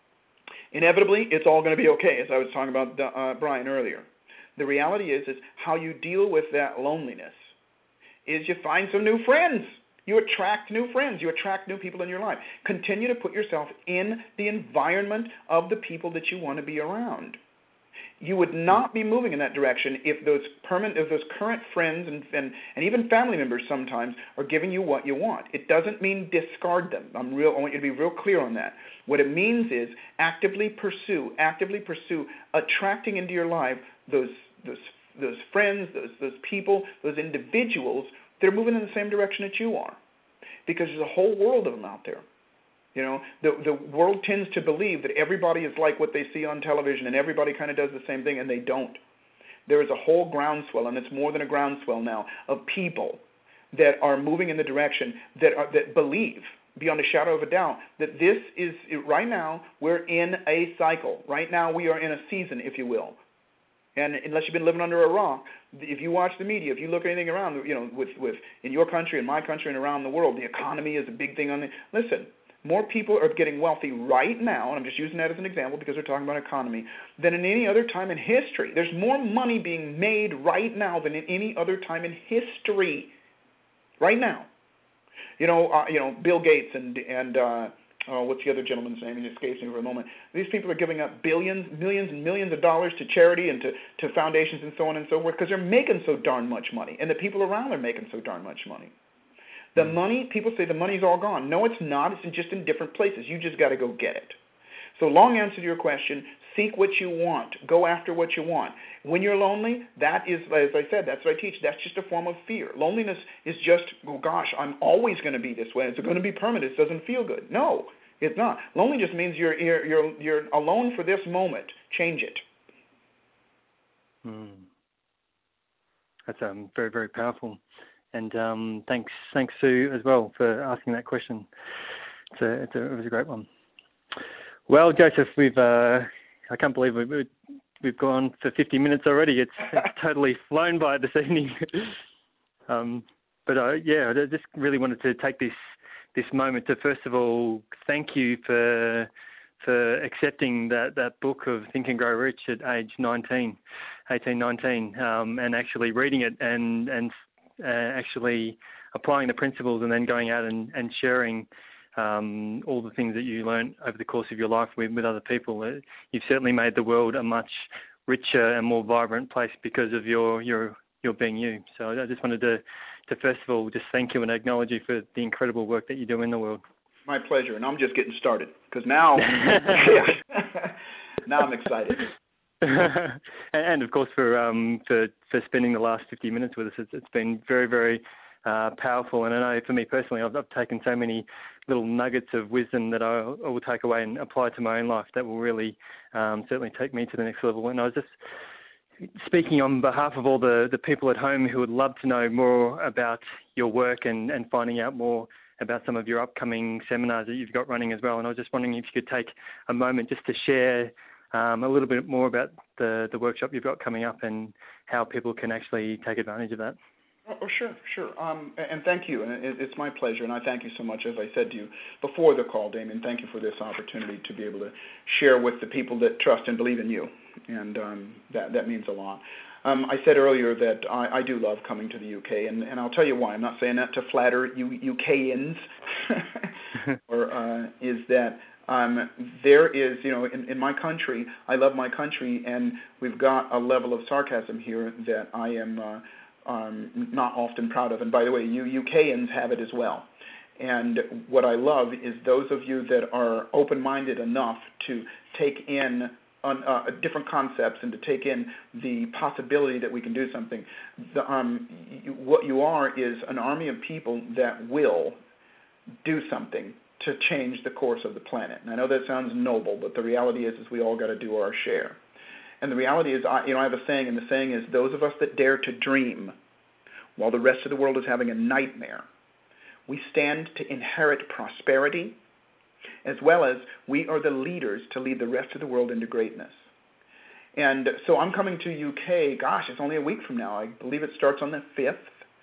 Inevitably, it's all going to be okay, as I was talking about uh, Brian earlier. The reality is, is how you deal with that loneliness is you find some new friends. You attract new friends. You attract new people in your life. Continue to put yourself in the environment of the people that you want to be around. You would not be moving in that direction if those permanent, if those current friends and, and, and even family members sometimes are giving you what you want. It doesn't mean discard them. I'm real. I want you to be real clear on that. What it means is actively pursue, actively pursue attracting into your life those those those friends, those those people, those individuals that are moving in the same direction that you are, because there's a whole world of them out there. You know, the the world tends to believe that everybody is like what they see on television and everybody kind of does the same thing, and they don't. There is a whole groundswell, and it's more than a groundswell now, of people that are moving in the direction that are, that believe, beyond a shadow of a doubt, that this is, right now, we're in a cycle. Right now we are in a season, if you will. And unless you've been living under a rock, if you watch the media, if you look at anything around, you know, with, with in your country, in my country, and around the world, the economy is a big thing on the, listen, more people are getting wealthy right now, and I'm just using that as an example because we're talking about economy, than in any other time in history. There's more money being made right now than in any other time in history. Right now. You know, uh, you know, Bill Gates and, and uh, oh, what's the other gentleman's name? He escapes me for a moment. These people are giving up billions, millions, and millions of dollars to charity and to, to foundations and so on and so forth because they're making so darn much money, and the people around are making so darn much money. The money, people say the money's all gone. No, it's not. It's just in different places. You just got to go get it. So long answer to your question, seek what you want. Go after what you want. When you're lonely, that is, as I said, that's what I teach. That's just a form of fear. Loneliness is just, oh gosh, I'm always going to be this way. It's going to be permanent. It doesn't feel good. No, it's not. Lonely just means you're, you're, you're, you're alone for this moment. Change it. Mm. That's um, very, very powerful. And um, thanks, thanks Sue as well for asking that question. It's a, it's a, it was a great one. Well, Joseph, we've uh, I can't believe we've we've gone for fifty minutes already. It's, it's totally flown by this evening. um, but uh, yeah, I just really wanted to take this this moment to first of all thank you for for accepting that, that book of Think and Grow Rich at age nineteen, eighteen, nineteen, um, and actually reading it and and uh, actually applying the principles and then going out and, and sharing um, all the things that you learned over the course of your life with, with other people. Uh, you've certainly made the world a much richer and more vibrant place because of your your, your being you. So I just wanted to, to first of all just thank you and acknowledge you for the incredible work that you do in the world. My pleasure, and I'm just getting started because now, now I'm excited. and, and of course, for um for, for spending the last fifty minutes with us, it's, it's been very, very uh, powerful. And I know for me personally, I've, I've taken so many little nuggets of wisdom that I, I will take away and apply to my own life that will really um, certainly take me to the next level. And I was just speaking on behalf of all the, the people at home who would love to know more about your work and, and finding out more about some of your upcoming seminars that you've got running as well. And I was just wondering if you could take a moment just to share um, a little bit more about the, the workshop you've got coming up and how people can actually take advantage of that. Oh, sure, sure. Um, and thank you. And it, it's my pleasure. And I thank you so much, as I said to you before the call, Damien. Thank you for this opportunity to be able to share with the people that trust and believe in you. And um, that, that means a lot. Um, I said earlier that I, I do love coming to the U K, and, and I'll tell you why. I'm not saying that to flatter you UKians, or uh, is that um, there is, you know, in, in my country, I love my country, and we've got a level of sarcasm here that I am uh, um, not often proud of. And by the way, you UKians have it as well. And what I love is those of you that are open-minded enough to take in on uh, different concepts and to take in the possibility that we can do something. The, um, you, what you are is an army of people that will do something to change the course of the planet. And I know that sounds noble, but the reality is, is we all got to do our share. And the reality is, I, you know, I have a saying, and the saying is, those of us that dare to dream while the rest of the world is having a nightmare, we stand to inherit prosperity, as well as we are the leaders to lead the rest of the world into greatness. And so I'm coming to U K, gosh, it's only a week from now. I believe it starts on the fifth,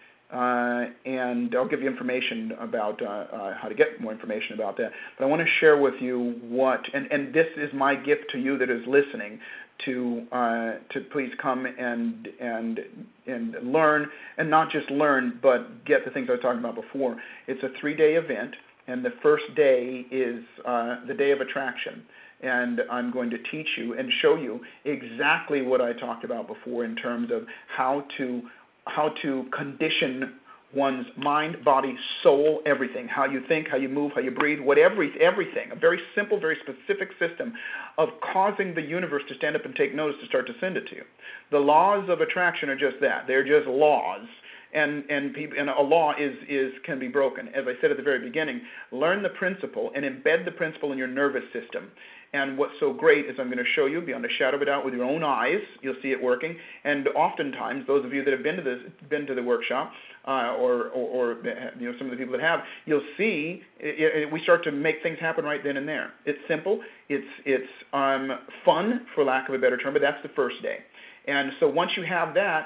uh, and I'll give you information about uh, uh, how to get more information about that. But I want to share with you what, and, and this is my gift to you that is listening, to uh, to please come and and and learn, and not just learn, but get the things I was talking about before. It's a three-day event. And the first day is uh, the day of attraction. And I'm going to teach you and show you exactly what I talked about before in terms of how to how to condition one's mind, body, soul, everything. How you think, how you move, how you breathe, whatever, everything. A very simple, very specific system of causing the universe to stand up and take notice to start to send it to you. The laws of attraction are just that. They're just laws. And and, people, and a law is, is can be broken. As I said at the very beginning, learn the principle and embed the principle in your nervous system. And what's so great is I'm going to show you beyond a shadow of a doubt with your own eyes. You'll see it working. And oftentimes, those of you that have been to this, been to the workshop, uh, or, or, or you know some of the people that have, you'll see it, it, we start to make things happen right then and there. It's simple. It's it's um, fun, for lack of a better term. But that's the first day. And so once you have that,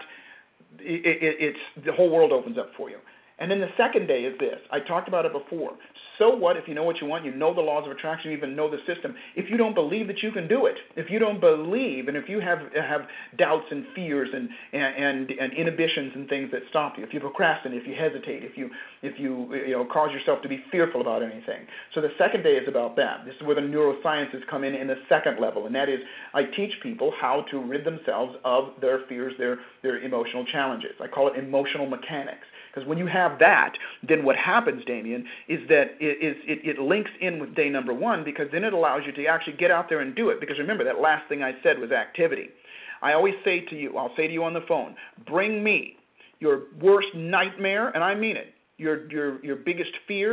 It, it, it's the whole world opens up for you. And then the second day is this. I talked about it before. So what if you know what you want, you know the laws of attraction, you even know the system. If you don't believe that you can do it, if you don't believe, and if you have have doubts and fears and and, and inhibitions and things that stop you, if you procrastinate, if you hesitate, if you if you you know cause yourself to be fearful about anything. So the second day is about that. This is where the neurosciences come in in the second level, and that is I teach people how to rid themselves of their fears, their their emotional challenges. I call it emotional mechanics. Because when you have that, then what happens, Damien, is that it, it, it links in with day number one, because then it allows you to actually get out there and do it. Because remember, that last thing I said was activity. I always say to you, I'll say to you on the phone, bring me your worst nightmare, and I mean it, your your your biggest fears,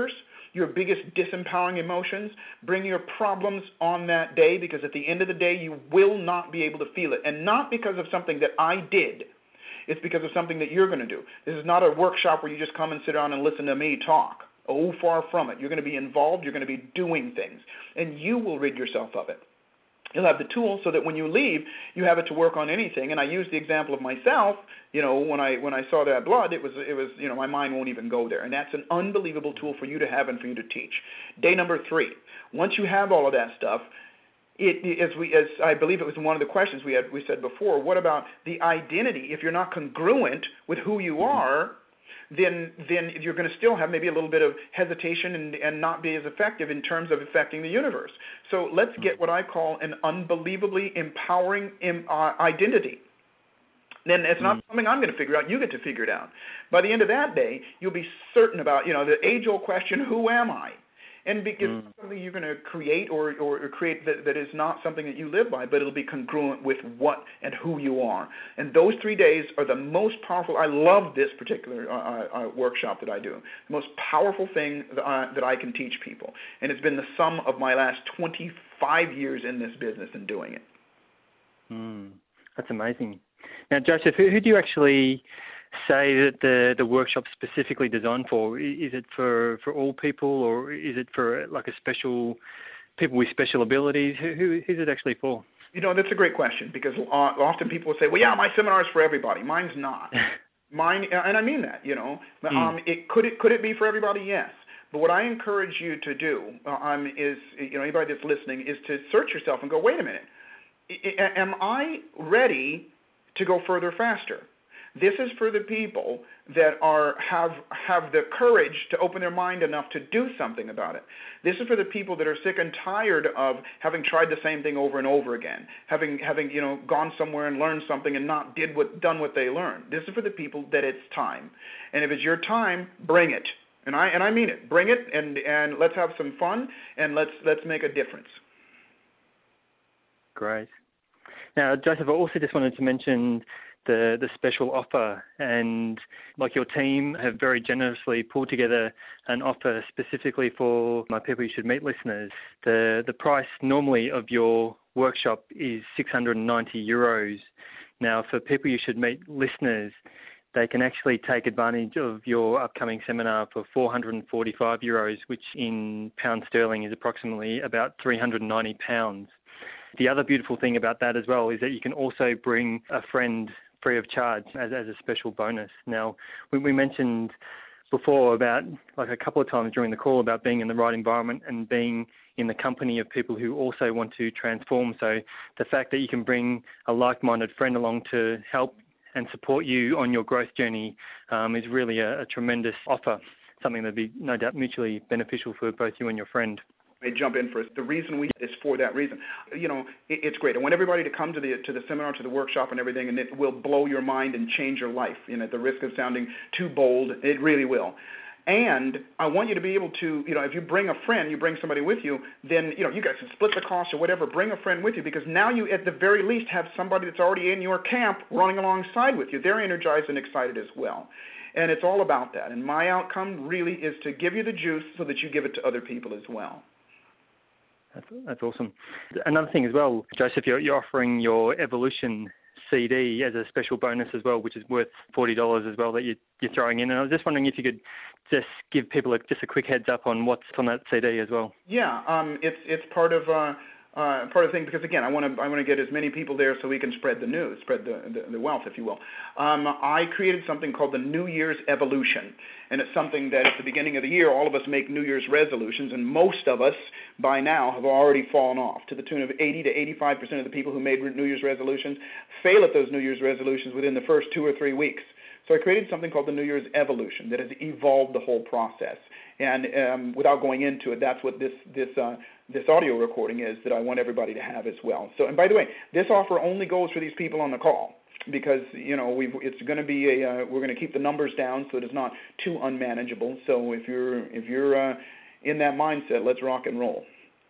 your biggest disempowering emotions, bring your problems on that day, because at the end of the day, you will not be able to feel it. And not because of something that I did. It's because of something that you're going to do. This is not a workshop where you just come and sit down and listen to me talk. Oh, far from it. You're going to be involved. You're going to be doing things. And you will rid yourself of it. You'll have the tools so that when you leave, you have it to work on anything. And I use the example of myself. You know, when I when I saw that blood, it was it was you know my mind won't even go there. And that's an unbelievable tool for you to have and for you to teach. Day number three. Once you have all of that stuff, it as we as I believe it was one of the questions we had we said before. What about the identity? If you're not congruent with who you are, then then you're going to still have maybe a little bit of hesitation and, and not be as effective in terms of affecting the universe. So let's get what I call an unbelievably empowering uh, identity. Then it's not something I'm going to figure out. You get to figure it out. By the end of that day, you'll be certain about, you know, the age-old question, who am I? And because mm. it's something you're going to create or, or, or create that, that is not something that you live by, but it'll be congruent with what and who you are. And those three days are the most powerful. I love this particular uh, uh, workshop that I do. The most powerful thing that I, that I can teach people. And it's been the sum of my last twenty-five years in this business and doing it. Mm. That's amazing. Now, Joseph, who, who do you actually say that the, the workshop's specifically designed for? Is it for, for all people, or is it for like a special, people with special abilities? Who, who who's it actually for? You know, that's a great question, because uh, often people will say, well, yeah, my seminar's for everybody. Mine's not. Mine, and I mean that, you know. Mm. Um, it, could, it, could it be for everybody? Yes. But what I encourage you to do um, is, you know, anybody that's listening, is to search yourself and go, wait a minute. I, am I ready to go further faster? This is for the people that are have have the courage to open their mind enough to do something about it. This is for the people that are sick and tired of having tried the same thing over and over again, having having you know gone somewhere and learned something and not did what done what they learned. This is for the people that it's time. And if it's your time, bring it. And I and I mean it. Bring it, and and let's have some fun, and let's let's make a difference. Great. Now, Joseph, I also just wanted to mention the the special offer, and like your team have very generously pulled together an offer specifically for my People You Should Meet listeners. The the price normally of your workshop is six hundred ninety euros. Now, for People You Should Meet listeners, they can actually take advantage of your upcoming seminar for four hundred forty-five euros, which in pound sterling is approximately about three hundred ninety pounds. The other beautiful thing about that as well is that you can also bring a friend free of charge as, as a special bonus. Now, we, we mentioned before about, like a couple of times during the call, about being in the right environment and being in the company of people who also want to transform. So the fact that you can bring a like-minded friend along to help and support you on your growth journey um, is really a, a tremendous offer, something that would be no doubt mutually beneficial for both you and your friend. I jump in first. The reason we is for that reason. You know, it, it's great. I want everybody to come to the to the seminar, to the workshop, and everything, and it will blow your mind and change your life. You know, at the risk of sounding too bold, it really will. And I want you to be able to, you know, if you bring a friend, you bring somebody with you, then, you know, you guys can split the cost or whatever. Bring a friend with you, because now you, at the very least, have somebody that's already in your camp running alongside with you. They're energized and excited as well. And it's all about that. And my outcome really is to give you the juice so that you give it to other people as well. That's, that's awesome. Another thing as well, Joseph, you're, you're offering your Evolution C D as a special bonus as well, which is worth forty dollars as well that you, you're throwing in. And I was just wondering if you could just give people a, just a quick heads up on what's on that C D as well. Yeah, um, it's it's part of uh, uh, part of the thing, because again, I want to I want to get as many people there so we can spread the news, spread the the, the wealth, if you will. Um, I created something called the New Year's Evolution, and it's something that at the beginning of the year, all of us make New Year's resolutions, and most of us by now have already fallen off, to the tune of eighty to eighty-five percent of the people who made New Year's resolutions fail at those New Year's resolutions within the first two or three weeks. So I created something called the New Year's Evolution that has evolved the whole process. And um, without going into it, that's what this this uh, this audio recording is that I want everybody to have as well. So, and by the way, this offer only goes for these people on the call, because you know we've, it's going to be a uh, we're going to keep the numbers down so that it's not too unmanageable. So if you're if you're uh, in that mindset, let's rock and roll.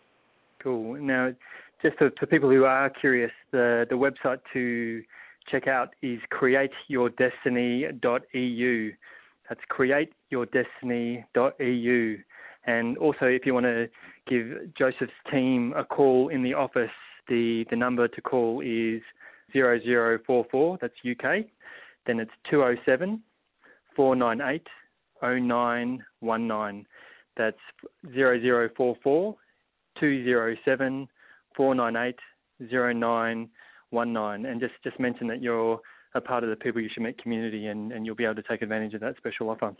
Cool. Now, just for, for people who are curious, the the website to check out is create your destiny dot e u. That's create your destiny dot e u. And also, if you want to give Joseph's team a call in the office, the, the number to call is zero zero four four, that's U K. Then it's two oh seven, four nine eight, oh nine one nine. That's zero zero four four, two oh seven, four nine eight, oh nine one nine. And just, just mention that you're a part of the People You Should Meet community, and, and you'll be able to take advantage of that special offer.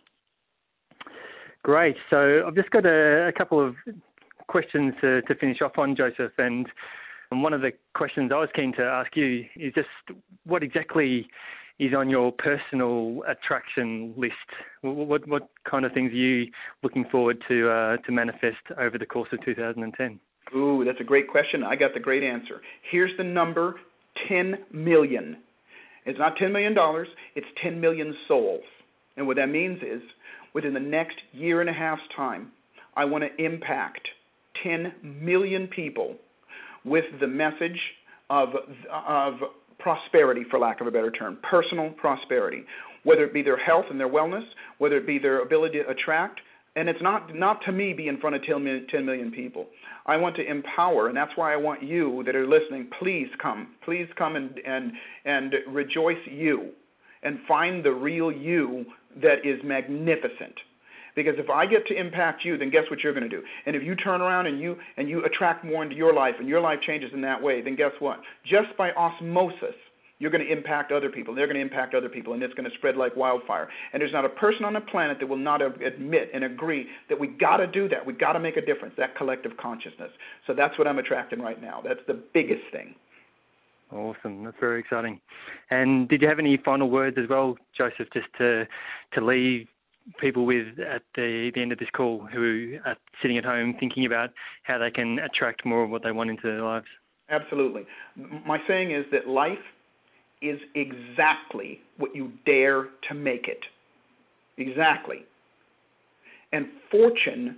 Great. So I've just got a, a couple of questions to, to finish off on, Joseph. And one of the questions I was keen to ask you is just what exactly is on your personal attraction list? What, what, what kind of things are you looking forward to uh, to manifest over the course of two thousand ten? Ooh, that's a great question. I got the great answer. Here's the number, ten million. It's not ten million dollars, it's ten million souls. And what that means is, within the next year and a half's time, I want to impact ten million people with the message of, of prosperity, for lack of a better term, personal prosperity, whether it be their health and their wellness, whether it be their ability to attract. And it's not, not to me be in front of ten million people. I want to empower, and that's why I want you that are listening, please come. Please come and, and, and rejoice you and find the real you that is magnificent. Because if I get to impact you, then guess what you're going to do? And if you turn around and you and you attract more into your life and your life changes in that way, then guess what? Just by osmosis, you're going to impact other people. They're going to impact other people, and it's going to spread like wildfire. And there's not a person on the planet that will not admit and agree that we got to do that. We got to make a difference, that collective consciousness. So that's what I'm attracting right now. That's the biggest thing. Awesome. That's very exciting. And did you have any final words as well, Joseph, just to to leave people with at the, the end of this call who are sitting at home thinking about how they can attract more of what they want into their lives? Absolutely. My saying is that life is exactly what you dare to make it. Exactly. And fortune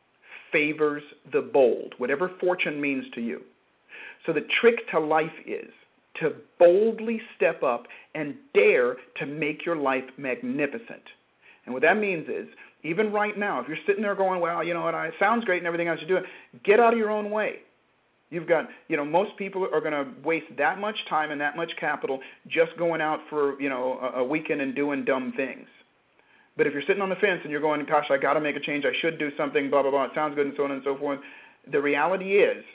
favors the bold, whatever fortune means to you. So the trick to life is to boldly step up and dare to make your life magnificent. And what that means is, even right now, if you're sitting there going, well, you know what, it sounds great and everything else you're doing, get out of your own way. You've got, you know, most people are going to waste that much time and that much capital just going out for, you know, a, a weekend and doing dumb things. But if you're sitting on the fence and you're going, gosh, I got to make a change, I should do something, blah, blah, blah, it sounds good and so on and so forth, the reality is,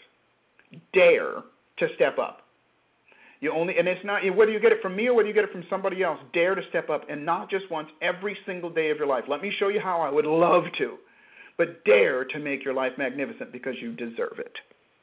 dare to step up. You only, and it's not, whether you get it from me or whether you get it from somebody else, dare to step up, and not just once, every single day of your life. Let me show you how. I would love to. But dare to make your life magnificent because you deserve it.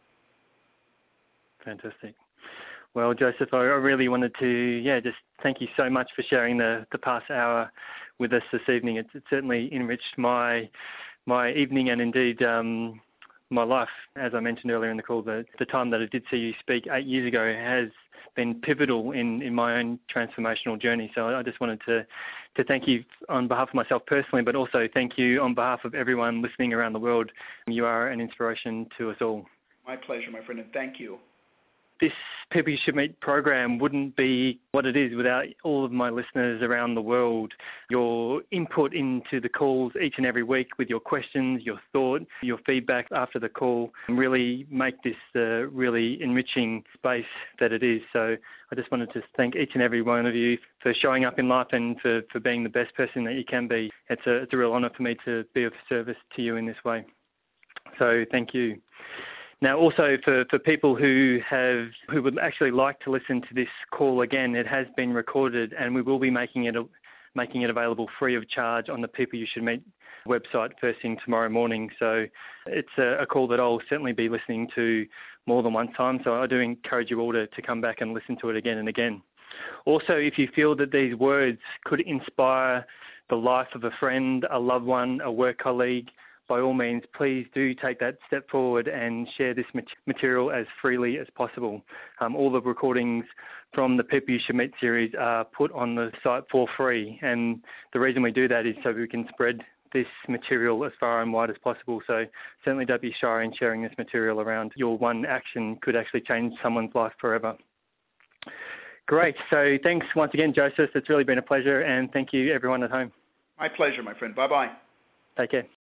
Fantastic. Well, Joseph, I really wanted to, yeah, just thank you so much for sharing the, the past hour with us this evening. It's, it certainly enriched my my evening and indeed um, my life. As I mentioned earlier in the call, the, the time that I did see you speak eight years ago has been pivotal in, in my own transformational journey. So I just wanted to, to thank you on behalf of myself personally, but also thank you on behalf of everyone listening around the world. You are an inspiration to us all. My pleasure, my friend, and thank you. This People You Should Meet program wouldn't be what it is without all of my listeners around the world. Your input into the calls each and every week with your questions, your thought, your feedback after the call really make this the really enriching space that it is. So I just wanted to thank each and every one of you for showing up in life and for, for being the best person that you can be. It's a, it's a real honour for me to be of service to you in this way. So thank you. Now, also for, for people who have who would actually like to listen to this call again, it has been recorded, and we will be making it making it available free of charge on the People You Should Meet website first thing tomorrow morning. So it's a, a call that I'll certainly be listening to more than one time. So I do encourage you all to, to come back and listen to it again and again. Also, if you feel that these words could inspire the life of a friend, a loved one, a work colleague, by all means, please do take that step forward and share this material as freely as possible. Um, all the recordings from the People You Should Meet series are put on the site for free, and the reason we do that is so we can spread this material as far and wide as possible. So certainly don't be shy in sharing this material around. Your one action could actually change someone's life forever. Great. So thanks once again, Joseph. It's really been a pleasure, and thank you everyone at home. My pleasure, my friend. Bye-bye. Take care.